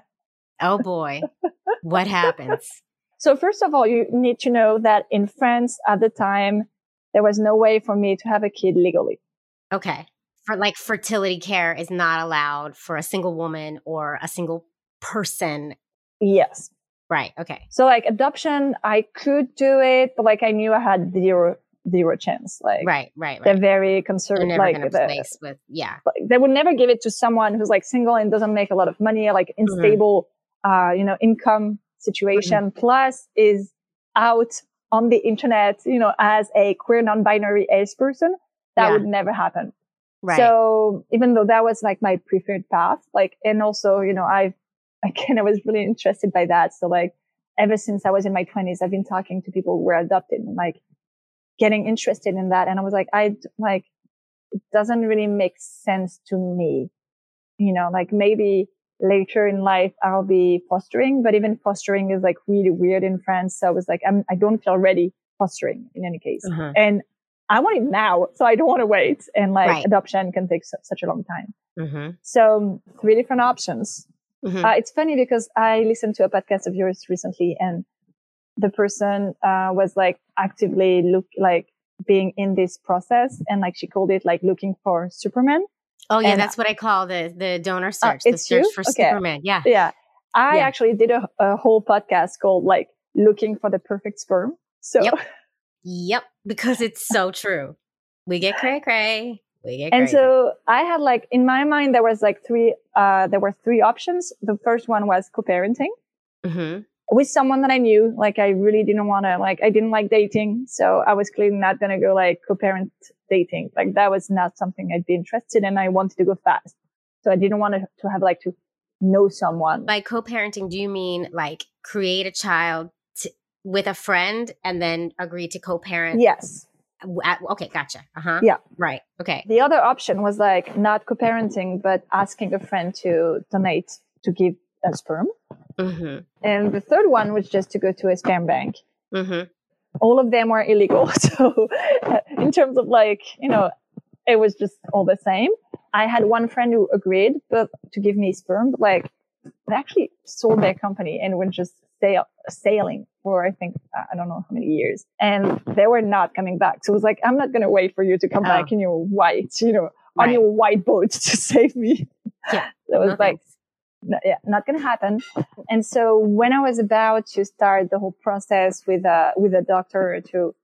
[SPEAKER 5] Oh boy, what happens?
[SPEAKER 4] So first of all, you need to know that in France at the time, there was no way for me to have a kid legally.
[SPEAKER 5] Okay, for like fertility care is not allowed for a single woman or a single person.
[SPEAKER 4] Yes.
[SPEAKER 5] Right. Okay.
[SPEAKER 4] So like adoption, I could do it, but like I knew I had zero, zero chance. Like
[SPEAKER 5] Right. Right.
[SPEAKER 4] they're
[SPEAKER 5] Right.
[SPEAKER 4] very
[SPEAKER 5] They're
[SPEAKER 4] conservative.
[SPEAKER 5] never
[SPEAKER 4] Like
[SPEAKER 5] going to
[SPEAKER 4] the,
[SPEAKER 5] place with. Yeah.
[SPEAKER 4] like, they would never give it to someone who's like single and doesn't make a lot of money, like unstable, uh, you know, income situation, plus is out on the internet, you know, as a queer non-binary ace person. That
[SPEAKER 5] Yeah.
[SPEAKER 4] would never happen.
[SPEAKER 5] Right.
[SPEAKER 4] So even though that was like my preferred path, like, and also, you know, I, I kind of was really interested by that. So like, ever since I was in my twenties, I've been talking to people who were adopted and like getting interested in that. And I was like, I like, it doesn't really make sense to me. You know, like maybe later in life I'll be fostering, but even fostering is like really weird in France. So I was like, I'm, I don't feel ready fostering in any case.
[SPEAKER 5] Uh-huh.
[SPEAKER 4] And I want it now. So I don't want to wait. And like
[SPEAKER 5] Right.
[SPEAKER 4] adoption can take su- such a long time.
[SPEAKER 5] Mm-hmm.
[SPEAKER 4] So three different options.
[SPEAKER 5] Mm-hmm.
[SPEAKER 4] Uh, it's funny because I listened to a podcast of yours recently and the person, uh, was like actively look like being in this process. And like she called it like looking for Superman.
[SPEAKER 5] Oh yeah,
[SPEAKER 4] and-
[SPEAKER 5] that's what I call the the donor
[SPEAKER 4] Uh,
[SPEAKER 5] search. the
[SPEAKER 4] it's
[SPEAKER 5] search
[SPEAKER 4] you?
[SPEAKER 5] for
[SPEAKER 4] Okay.
[SPEAKER 5] Superman. Yeah.
[SPEAKER 4] Yeah. I
[SPEAKER 5] Yeah.
[SPEAKER 4] actually did a, a whole podcast called like looking for the perfect sperm. So,
[SPEAKER 5] Yep. Yep. Because it's so true. We get cray cray. We get
[SPEAKER 4] and
[SPEAKER 5] crazy.
[SPEAKER 4] so I had like, in my mind, there was like three, uh, there were three options. The first one was co-parenting
[SPEAKER 5] Mm-hmm.
[SPEAKER 4] with someone that I knew. Like I really didn't want to, like, I didn't like dating. So I was clearly not going to go like co-parent dating. Like that was not something I'd be interested in. I wanted to go fast. So I didn't want to, to have like to know someone.
[SPEAKER 5] By co-parenting, do you mean like create a child to, with a friend and then agree to co-parent?
[SPEAKER 4] Yes.
[SPEAKER 5] At, okay, gotcha. Uh-huh.
[SPEAKER 4] Yeah.
[SPEAKER 5] Right. Okay.
[SPEAKER 4] The other option was like not co-parenting, but asking a friend to donate to give a sperm.
[SPEAKER 5] Mm-hmm.
[SPEAKER 4] And the third one was just to go to a sperm bank.
[SPEAKER 5] Mm-hmm.
[SPEAKER 4] All of them were illegal. So in terms of like, you know, it was just all the same. I had one friend who agreed but to give me sperm, but like they actually sold their company and were just sail, sailing for, I think, I don't know how many years. And they were not coming back. So it was like, I'm not going to wait for you to come
[SPEAKER 5] Oh.
[SPEAKER 4] back in your white, you know, on
[SPEAKER 5] Right.
[SPEAKER 4] your white boat to save me.
[SPEAKER 5] Yeah.
[SPEAKER 4] So it was
[SPEAKER 5] No
[SPEAKER 4] like,
[SPEAKER 5] thanks.
[SPEAKER 4] no, yeah, not going to happen. And so when I was about to start the whole process with a, with a doctor to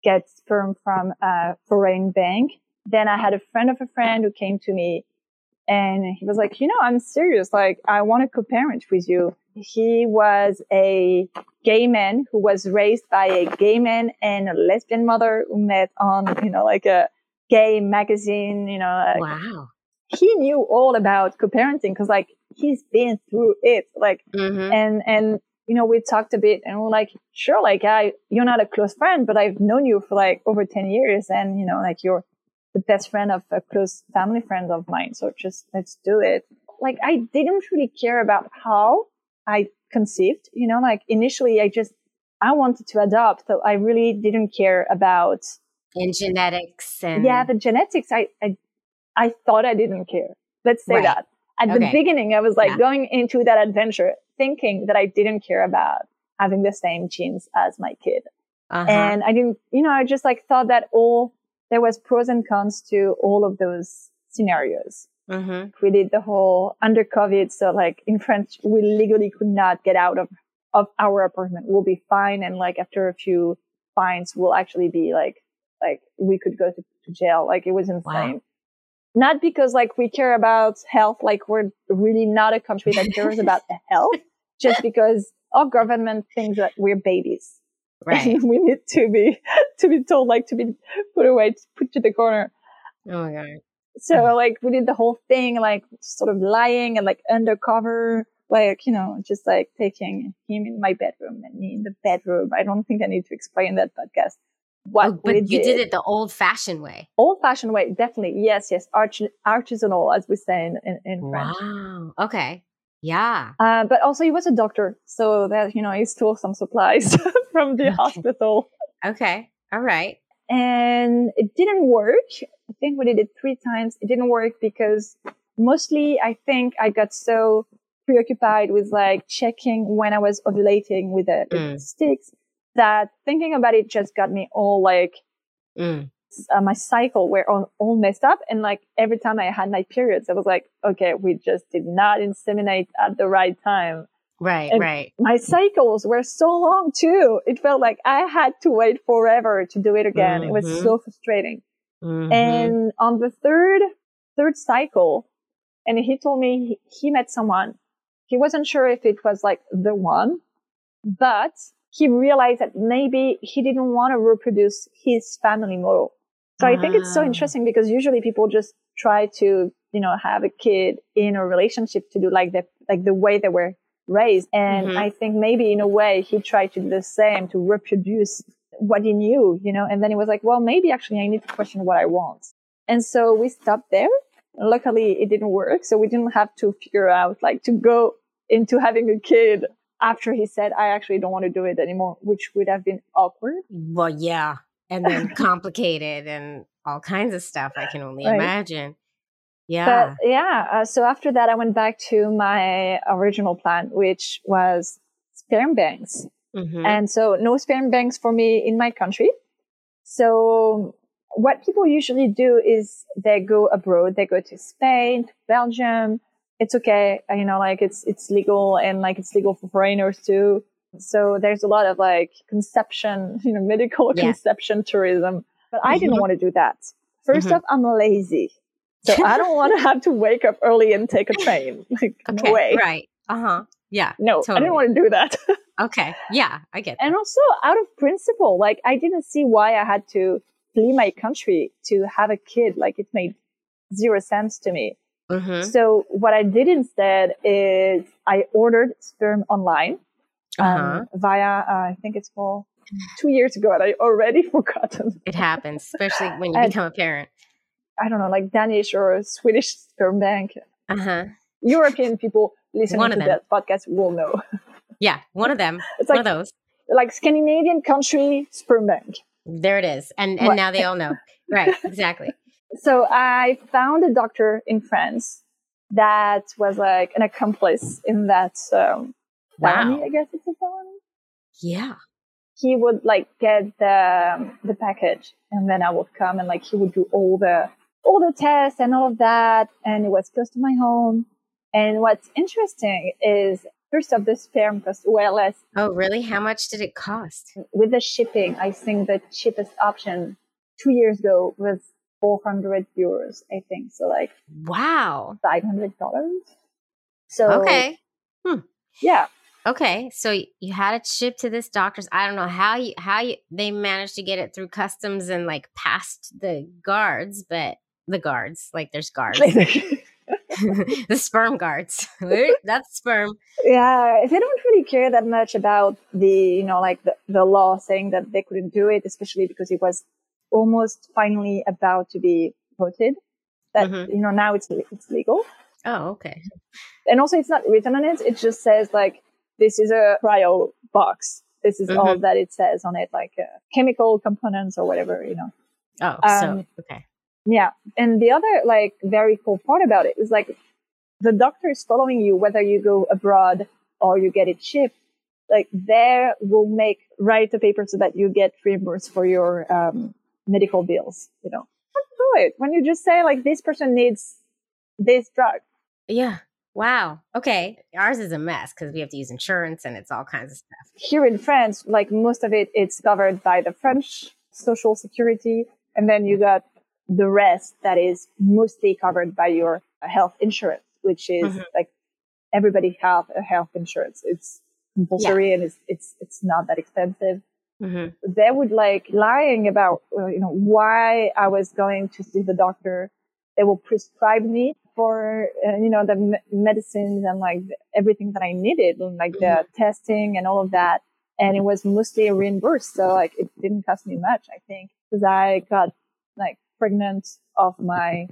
[SPEAKER 4] get sperm from a foreign bank. Then I had a friend of a friend who came to me and he was like, you know, I'm serious. Like, I want to co-parent with you. He was a gay man who was raised by a gay man and a lesbian mother who met on, you know, like a gay magazine, you know. Like,
[SPEAKER 5] wow.
[SPEAKER 4] he knew all about co-parenting because like he's been through it. Like,
[SPEAKER 5] Mm-hmm.
[SPEAKER 4] and, and, you know, we talked a bit and we're like, sure, like I, you're not a close friend, but I've known you for like over ten years and, you know, like you're the best friend of a close family friend of mine. So just let's do it. Like I didn't really care about how I conceived, you know, like initially I just, I wanted to adopt. So I really didn't care about.
[SPEAKER 5] And genetics and.
[SPEAKER 4] Yeah, the genetics, I, I, I thought I didn't care. Let's say
[SPEAKER 5] Right.
[SPEAKER 4] that. At
[SPEAKER 5] Okay.
[SPEAKER 4] the beginning, I was like
[SPEAKER 5] Yeah.
[SPEAKER 4] going into that adventure thinking that I didn't care about having the same genes as my kid.
[SPEAKER 5] Uh-huh.
[SPEAKER 4] And I didn't, you know, I just like thought that all, there was pros and cons to all of those scenarios.
[SPEAKER 5] Mm-hmm.
[SPEAKER 4] We did the whole under COVID. So like in French, we legally could not get out of, of our apartment. We'll be fine. And like after a few fines, we'll actually be like, like we could go to, to jail. Like it was insane.
[SPEAKER 5] Wow.
[SPEAKER 4] Not because like we care about health. Like we're really not a country that cares about the health, just because our government thinks that we're babies.
[SPEAKER 5] Right.
[SPEAKER 4] And we need to be, to be told, like to be put away, put to the corner.
[SPEAKER 5] Oh my God.
[SPEAKER 4] So like we did the whole thing, like sort of lying and like undercover, like, you know, just like taking him in my bedroom and me in the bedroom. I don't think I need to explain that podcast. What
[SPEAKER 5] Oh, but
[SPEAKER 4] we
[SPEAKER 5] you
[SPEAKER 4] did.
[SPEAKER 5] did it the old fashioned way.
[SPEAKER 4] Old fashioned way. Definitely. Yes. Yes. Arch- artisanal, as we say in, in, in French.
[SPEAKER 5] Wow. Okay. Yeah.
[SPEAKER 4] Uh, but also he was a doctor. So that, you know, he stole some supplies from the
[SPEAKER 5] Okay.
[SPEAKER 4] hospital.
[SPEAKER 5] Okay. All right.
[SPEAKER 4] And it didn't work. I think we did it three times. It didn't work because mostly I think I got so preoccupied with like checking when I was ovulating with the, with
[SPEAKER 5] Mm.
[SPEAKER 4] the sticks that thinking about it just got me all like,
[SPEAKER 5] Mm.
[SPEAKER 4] uh, my cycle were all, all messed up. And like every time I had my periods, I was like, okay, we just did not inseminate at the right time.
[SPEAKER 5] Right.
[SPEAKER 4] And
[SPEAKER 5] right.
[SPEAKER 4] my cycles were so long too. It felt like I had to wait forever to do it again. It was
[SPEAKER 5] Mhm.
[SPEAKER 4] so frustrating.
[SPEAKER 5] Mhm.
[SPEAKER 4] And on the third, third cycle, and he told me he, he met someone. He wasn't sure if it was like the one, but he realized that maybe he didn't want to reproduce his family model. So I think it's so
[SPEAKER 5] Ah.
[SPEAKER 4] interesting because usually people just try to, you know, have a kid in a relationship to do like the, like the way they were raised. And
[SPEAKER 5] Mhm.
[SPEAKER 4] I think maybe in a way he tried to do the same to reproduce what he knew, you know, and then he was like, well, maybe actually I need to question what I want. And so we stopped there. Luckily it didn't work. So we didn't have to figure out like to go into having a kid after he said, I actually don't want to do it anymore, which would have been awkward.
[SPEAKER 5] Well, yeah. And then complicated and all kinds of stuff. I can only
[SPEAKER 4] Right.
[SPEAKER 5] imagine. Yeah.
[SPEAKER 4] But yeah, uh, so after that, I went back to my original plan, which was sperm banks.
[SPEAKER 5] Mhm.
[SPEAKER 4] And so no sperm banks for me in my country. So what people usually do is they go abroad, they go to Spain, to Belgium. It's okay. You know, like it's, it's legal and like it's legal for foreigners too. So there's a lot of like conception, you know, medical
[SPEAKER 5] Yeah.
[SPEAKER 4] conception tourism, but I didn't
[SPEAKER 5] Mhm.
[SPEAKER 4] want to do that. 1st
[SPEAKER 5] Mhm.
[SPEAKER 4] off, I'm lazy. So I don't want to have to wake up early and take a train. Like,
[SPEAKER 5] Okay.
[SPEAKER 4] no way.
[SPEAKER 5] Right. Uh-huh. Yeah.
[SPEAKER 4] No, I
[SPEAKER 5] Totally.
[SPEAKER 4] didn't want to do that.
[SPEAKER 5] Okay. Yeah. I get that.
[SPEAKER 4] And also out of principle, like I didn't see why I had to flee my country to have a kid. Like it made zero sense to me.
[SPEAKER 5] Mhm.
[SPEAKER 4] So what I did instead is I ordered sperm online um,
[SPEAKER 5] Uh-huh.
[SPEAKER 4] via, uh, I think it's called two years ago and I already forgotten.
[SPEAKER 5] It happens, especially when you
[SPEAKER 4] And-
[SPEAKER 5] become a parent.
[SPEAKER 4] I don't know, like Danish or Swedish sperm bank.
[SPEAKER 5] Uh-huh.
[SPEAKER 4] European people listening
[SPEAKER 5] One
[SPEAKER 4] to
[SPEAKER 5] of them.
[SPEAKER 4] that podcast will know.
[SPEAKER 5] Yeah. One of them.
[SPEAKER 4] It's
[SPEAKER 5] One
[SPEAKER 4] like,
[SPEAKER 5] of those.
[SPEAKER 4] like Scandinavian country sperm bank.
[SPEAKER 5] There it is. And and
[SPEAKER 4] What?
[SPEAKER 5] now they all know. Right. Exactly.
[SPEAKER 4] So I found a doctor in France that was like an accomplice in that um, felony,
[SPEAKER 5] Wow.
[SPEAKER 4] I guess it's a felony.
[SPEAKER 5] Yeah.
[SPEAKER 4] He would like get the um, the package, and then I would come and like he would do all the all the tests and all of that, and it was close to my home. And what's interesting is first of the sperm cost way less.
[SPEAKER 5] Oh, really? How much did it cost?
[SPEAKER 4] With the shipping, I think the cheapest option two years ago was four hundred euros, I think. So like
[SPEAKER 5] Wow.
[SPEAKER 4] five hundred dollars. So,
[SPEAKER 5] Okay. Hmm.
[SPEAKER 4] yeah.
[SPEAKER 5] Okay, so y- you had it shipped to this doctor's. I don't know how you how you they managed to get it through customs and like past the guards, but the guards, like there's guards, the sperm guards. That's sperm.
[SPEAKER 4] Yeah, they don't really care that much about the, you know, like the, the law saying that they couldn't do it, especially because it was almost finally about to be voted that,
[SPEAKER 5] Mhm.
[SPEAKER 4] you know, now it's it's legal.
[SPEAKER 5] Oh, okay.
[SPEAKER 4] And also it's not written on it. It just says like, this is a trial box. This is all
[SPEAKER 5] Mhm.
[SPEAKER 4] that it says on it, like uh, chemical components or whatever, you know.
[SPEAKER 5] Oh,
[SPEAKER 4] Um,
[SPEAKER 5] so okay.
[SPEAKER 4] Yeah. And the other like very cool part about it is like the doctor is following you whether you go abroad or you get it shipped. Like they will make write a paper so that you get reimbursed for your um, medical bills. You know, do it when you just say like this person needs this drug.
[SPEAKER 5] Yeah. Wow. Okay. Ours is a mess because we have to use insurance and it's all kinds of stuff.
[SPEAKER 4] Here in France, like most of it, it's covered by the French social security, and then you got the rest that is mostly covered by your health insurance, which is
[SPEAKER 5] Mhm.
[SPEAKER 4] like everybody have a health insurance. It's compulsory and it's it's it's not that expensive.
[SPEAKER 5] hmm
[SPEAKER 4] They would like lying about uh, you know why I was going to see the doctor. They will prescribe me for uh, you know the me- medicines and like the, everything that I needed, and, like the testing and all of that. And it was mostly reimbursed, so like it didn't cost me much, I think, because I got like pregnant of my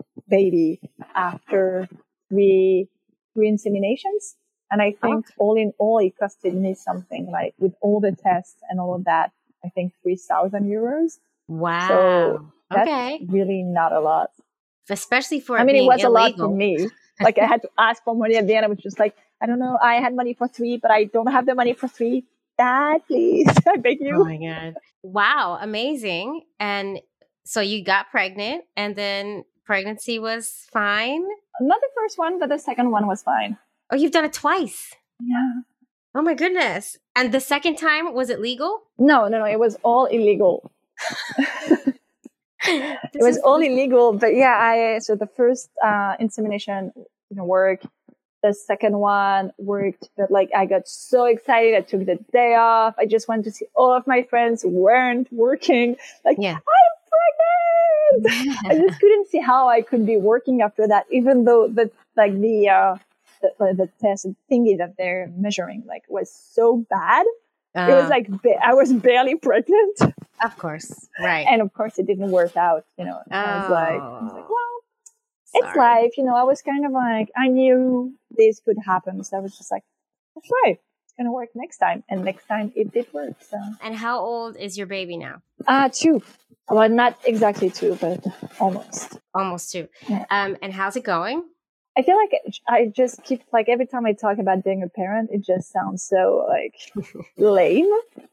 [SPEAKER 4] baby after three three inseminations, and I think
[SPEAKER 5] Okay.
[SPEAKER 4] all in all it costed me something like with all the tests and all of that, I think three thousand euros.
[SPEAKER 5] Wow.
[SPEAKER 4] So that's
[SPEAKER 5] Okay.
[SPEAKER 4] really not a lot.
[SPEAKER 5] Especially for
[SPEAKER 4] I
[SPEAKER 5] it
[SPEAKER 4] mean, it
[SPEAKER 5] being
[SPEAKER 4] was a lot for
[SPEAKER 5] illegal.
[SPEAKER 4] me. Like I had to ask for money at the end. I was just like, I don't know. I had money for three, but I don't have the money for three. Dad, please, I beg
[SPEAKER 5] Oh
[SPEAKER 4] you.
[SPEAKER 5] my God. Wow. Amazing. And so you got pregnant and then pregnancy was fine.
[SPEAKER 4] Not the first one, but the second one was fine.
[SPEAKER 5] Oh, you've done it twice.
[SPEAKER 4] Yeah.
[SPEAKER 5] Oh my goodness. And the second time, was it legal?
[SPEAKER 4] No, no, no. It was all illegal.
[SPEAKER 5] This
[SPEAKER 4] It was
[SPEAKER 5] is-
[SPEAKER 4] all illegal. But yeah, I so the first uh, insemination didn't work. The second one worked, but like I got so excited. I took the day off. I just wanted to see all of my friends who weren't working. Like,
[SPEAKER 5] Yeah.
[SPEAKER 4] I'm pregnant. I just couldn't see how I could be working after that, even though the like the uh, the, the test thingy that they're measuring like was so bad.
[SPEAKER 5] Uh,
[SPEAKER 4] It was like ba- I was barely pregnant,
[SPEAKER 5] of course. Right.
[SPEAKER 4] and of course it didn't work out. You know, I was like, I was like,
[SPEAKER 5] Oh.
[SPEAKER 4] well, it's
[SPEAKER 5] Sorry.
[SPEAKER 4] life. You know, I was kind of like, I knew this could happen, so I was just like, that's right, it's gonna work next time, and next time it did work. So,
[SPEAKER 5] And how old is your baby now?
[SPEAKER 4] uh two. Well, not exactly two, but almost.
[SPEAKER 5] Almost two.
[SPEAKER 4] Yeah.
[SPEAKER 5] Um, and how's it going?
[SPEAKER 4] I feel like it, I just keep like every time I talk about being a parent, it just sounds so like lame.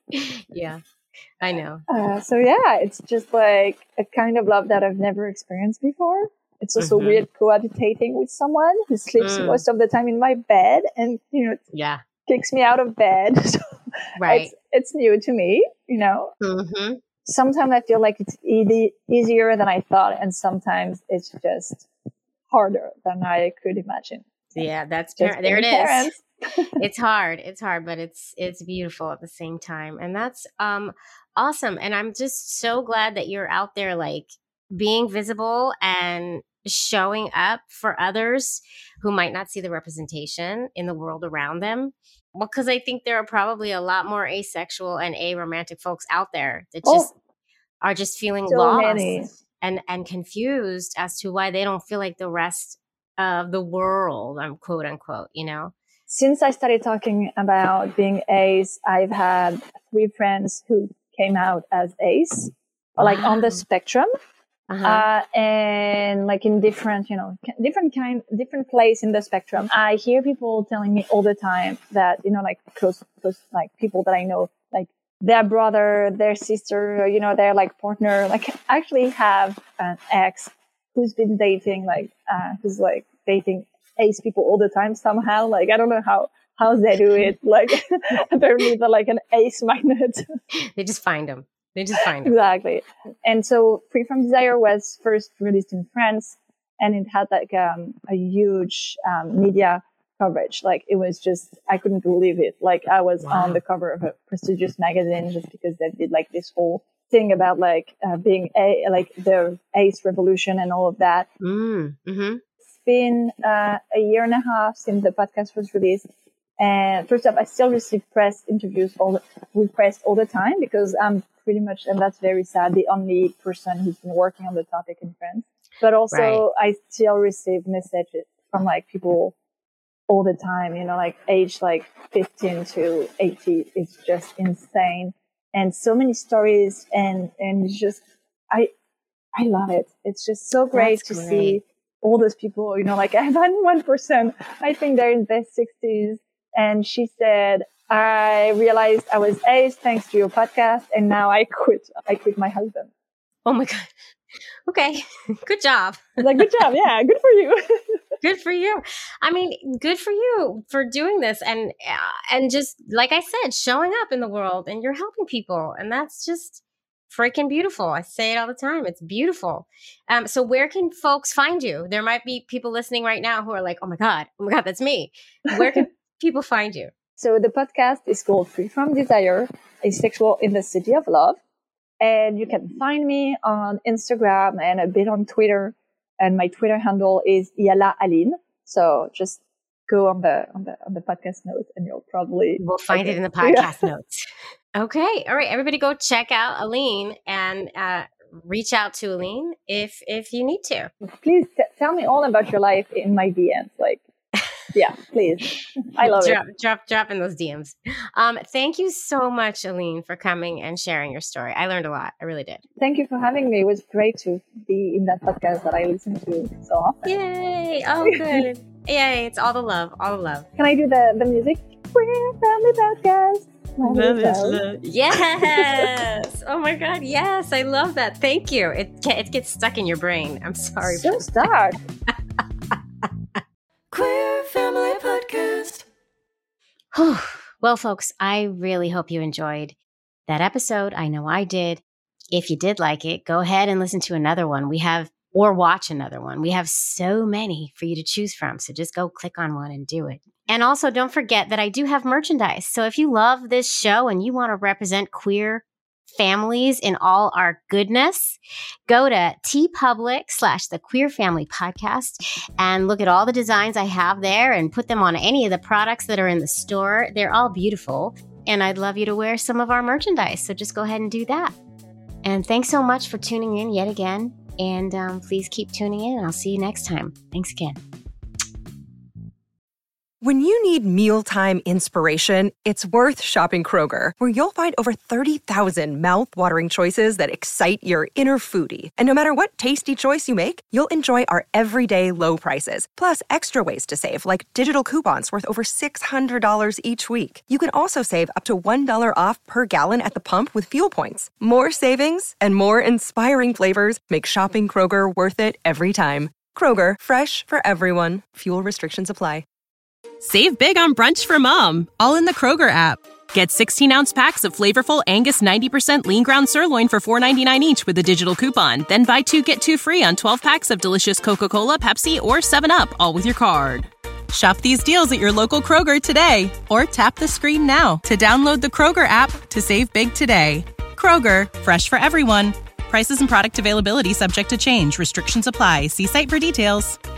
[SPEAKER 5] Yeah, I know.
[SPEAKER 4] Uh, so yeah, it's just like a kind of love that I've never experienced before. It's also
[SPEAKER 5] Mhm.
[SPEAKER 4] weird cohabitating with someone who sleeps
[SPEAKER 5] Mm.
[SPEAKER 4] most of the time in my bed and, you know,
[SPEAKER 5] Yeah.
[SPEAKER 4] kicks me out of bed. So
[SPEAKER 5] Right.
[SPEAKER 4] it's, it's new to me, you know.
[SPEAKER 5] Mm-hmm.
[SPEAKER 4] Sometimes I feel like it's e- easier than I thought, and sometimes it's just harder than I could imagine.
[SPEAKER 5] Yeah, that's
[SPEAKER 4] Just
[SPEAKER 5] par- there it
[SPEAKER 4] being
[SPEAKER 5] is.
[SPEAKER 4] parents.
[SPEAKER 5] It's hard. It's hard, but it's it's beautiful at the same time. And that's um awesome. And I'm just so glad that you're out there like being visible and showing up for others who might not see the representation in the world around them. Well, because I think there are probably a lot more asexual and aromantic folks out there that
[SPEAKER 4] Oh.
[SPEAKER 5] just are just feeling
[SPEAKER 4] So
[SPEAKER 5] lost
[SPEAKER 4] many.
[SPEAKER 5] and and confused as to why they don't feel like the rest of the world, um, quote unquote, you know?
[SPEAKER 4] Since I started talking about being ace, I've had three friends who came out as ace, or like on the
[SPEAKER 5] Wow.
[SPEAKER 4] spectrum,
[SPEAKER 5] Uh-huh.
[SPEAKER 4] uh, and like in different, you know, different kind, different place in the spectrum. I hear people telling me all the time that, you know, like close, close, like people that I know, like their brother, their sister, you know, their like partner, like actually have an ex who's been dating, like, uh, who's like dating ace people all the time somehow. Like, I don't know how, how they do it. Like apparently they're like an ace magnet.
[SPEAKER 5] They just find them. They just find them.
[SPEAKER 4] Exactly. And so Free From Desire was first released in France, and it had like um, a huge um, media coverage. Like it was just, I couldn't believe it. Like I was wow. on the cover of a prestigious magazine just because they did like this whole thing about like uh, being a like the ace revolution and all of that.
[SPEAKER 5] Mm, mm-hmm.
[SPEAKER 4] It's been uh, a year and a half since the podcast was released. And first up, I still receive press interviews all the, with press all the time because I'm pretty much, and that's very sad, the only person who's been working on the topic in France. But also right. I still receive messages from like people all the time, you know, like age like fifteen to eighty. It's just insane. And so many stories and, and it's just, I, I love it. It's just so great That's to great. see all those people, you know, like I have one person, I think they're in their sixties. And she said, I realized I was ace thanks to your podcast. And now I quit. I quit my husband.
[SPEAKER 5] Oh my God. Okay. Good job.
[SPEAKER 4] Like, good job. Yeah. Good for you.
[SPEAKER 5] Good for you. I mean, good for you for doing this and uh, and just like I said, showing up in the world and you're helping people, and that's just freaking beautiful. I say it all the time. It's beautiful. Um, so where can folks find you? There might be people listening right now who are like, "Oh my God, oh my God, that's me." Where can people find you?
[SPEAKER 4] So the podcast is called Free From Desire: Asexual in the City of Love, and you can find me on Instagram and a bit on Twitter. And my Twitter handle is Yala Aline. So just go on the on the on the podcast notes, and you'll probably
[SPEAKER 5] we'll find okay. it in the podcast yeah. notes. Okay, all right, everybody, go check out Aline and uh, reach out to Aline if if you need to.
[SPEAKER 4] Please t- tell me all about your life in my D Ms. Like, yeah, please. I love
[SPEAKER 5] drop,
[SPEAKER 4] it.
[SPEAKER 5] Drop, drop in those D Ms. Um, thank you so much, Aline, for coming and sharing your story. I learned a lot. I really did.
[SPEAKER 4] Thank you for having me. It was great to be in that podcast that I listen to so often.
[SPEAKER 5] Yay! Oh, good. Yay! It's all the love, all the love.
[SPEAKER 4] Can I do the the music? Queer Family Podcast.
[SPEAKER 5] Love is love. Yes. Oh my God. Yes, I love that. Thank you. It it gets stuck in your brain. I'm sorry.
[SPEAKER 4] So stuck.
[SPEAKER 3] Queer Family Podcast.
[SPEAKER 5] Well, folks, I really hope you enjoyed that episode. I know I did. If you did like it, go ahead and listen to another one. We have, or watch another one. We have so many for you to choose from. So just go click on one and do it. And also don't forget that I do have merchandise. So if you love this show and you want to represent queer families in all our goodness, go to TeePublic slash the Queer Family Podcast and look at all the designs I have there and put them on any of the products that are in the store. They're all beautiful. And I'd love you to wear some of our merchandise. So just go ahead and do that. And thanks so much for tuning in yet again. And um, please keep tuning in. I'll see you next time. Thanks again.
[SPEAKER 2] When you need mealtime inspiration, it's worth shopping Kroger, where you'll find over thirty thousand mouth-watering choices that excite your inner foodie. And no matter what tasty choice you make, you'll enjoy our everyday low prices, plus extra ways to save, like digital coupons worth over six hundred dollars each week. You can also save up to one dollar off per gallon at the pump with fuel points. More savings and more inspiring flavors make shopping Kroger worth it every time. Kroger, fresh for everyone. Fuel restrictions apply.
[SPEAKER 6] Save big on brunch for mom, all in the Kroger app. Get sixteen-ounce packs of flavorful Angus ninety percent lean ground sirloin for four ninety-nine each with a digital coupon. Then buy two, get two free on twelve packs of delicious Coca-Cola, Pepsi, or seven up, all with your card. Shop these deals at your local Kroger today, or tap the screen now to download the Kroger app to save big today. Kroger, fresh for everyone. Prices and product availability subject to change. Restrictions apply. See site for details.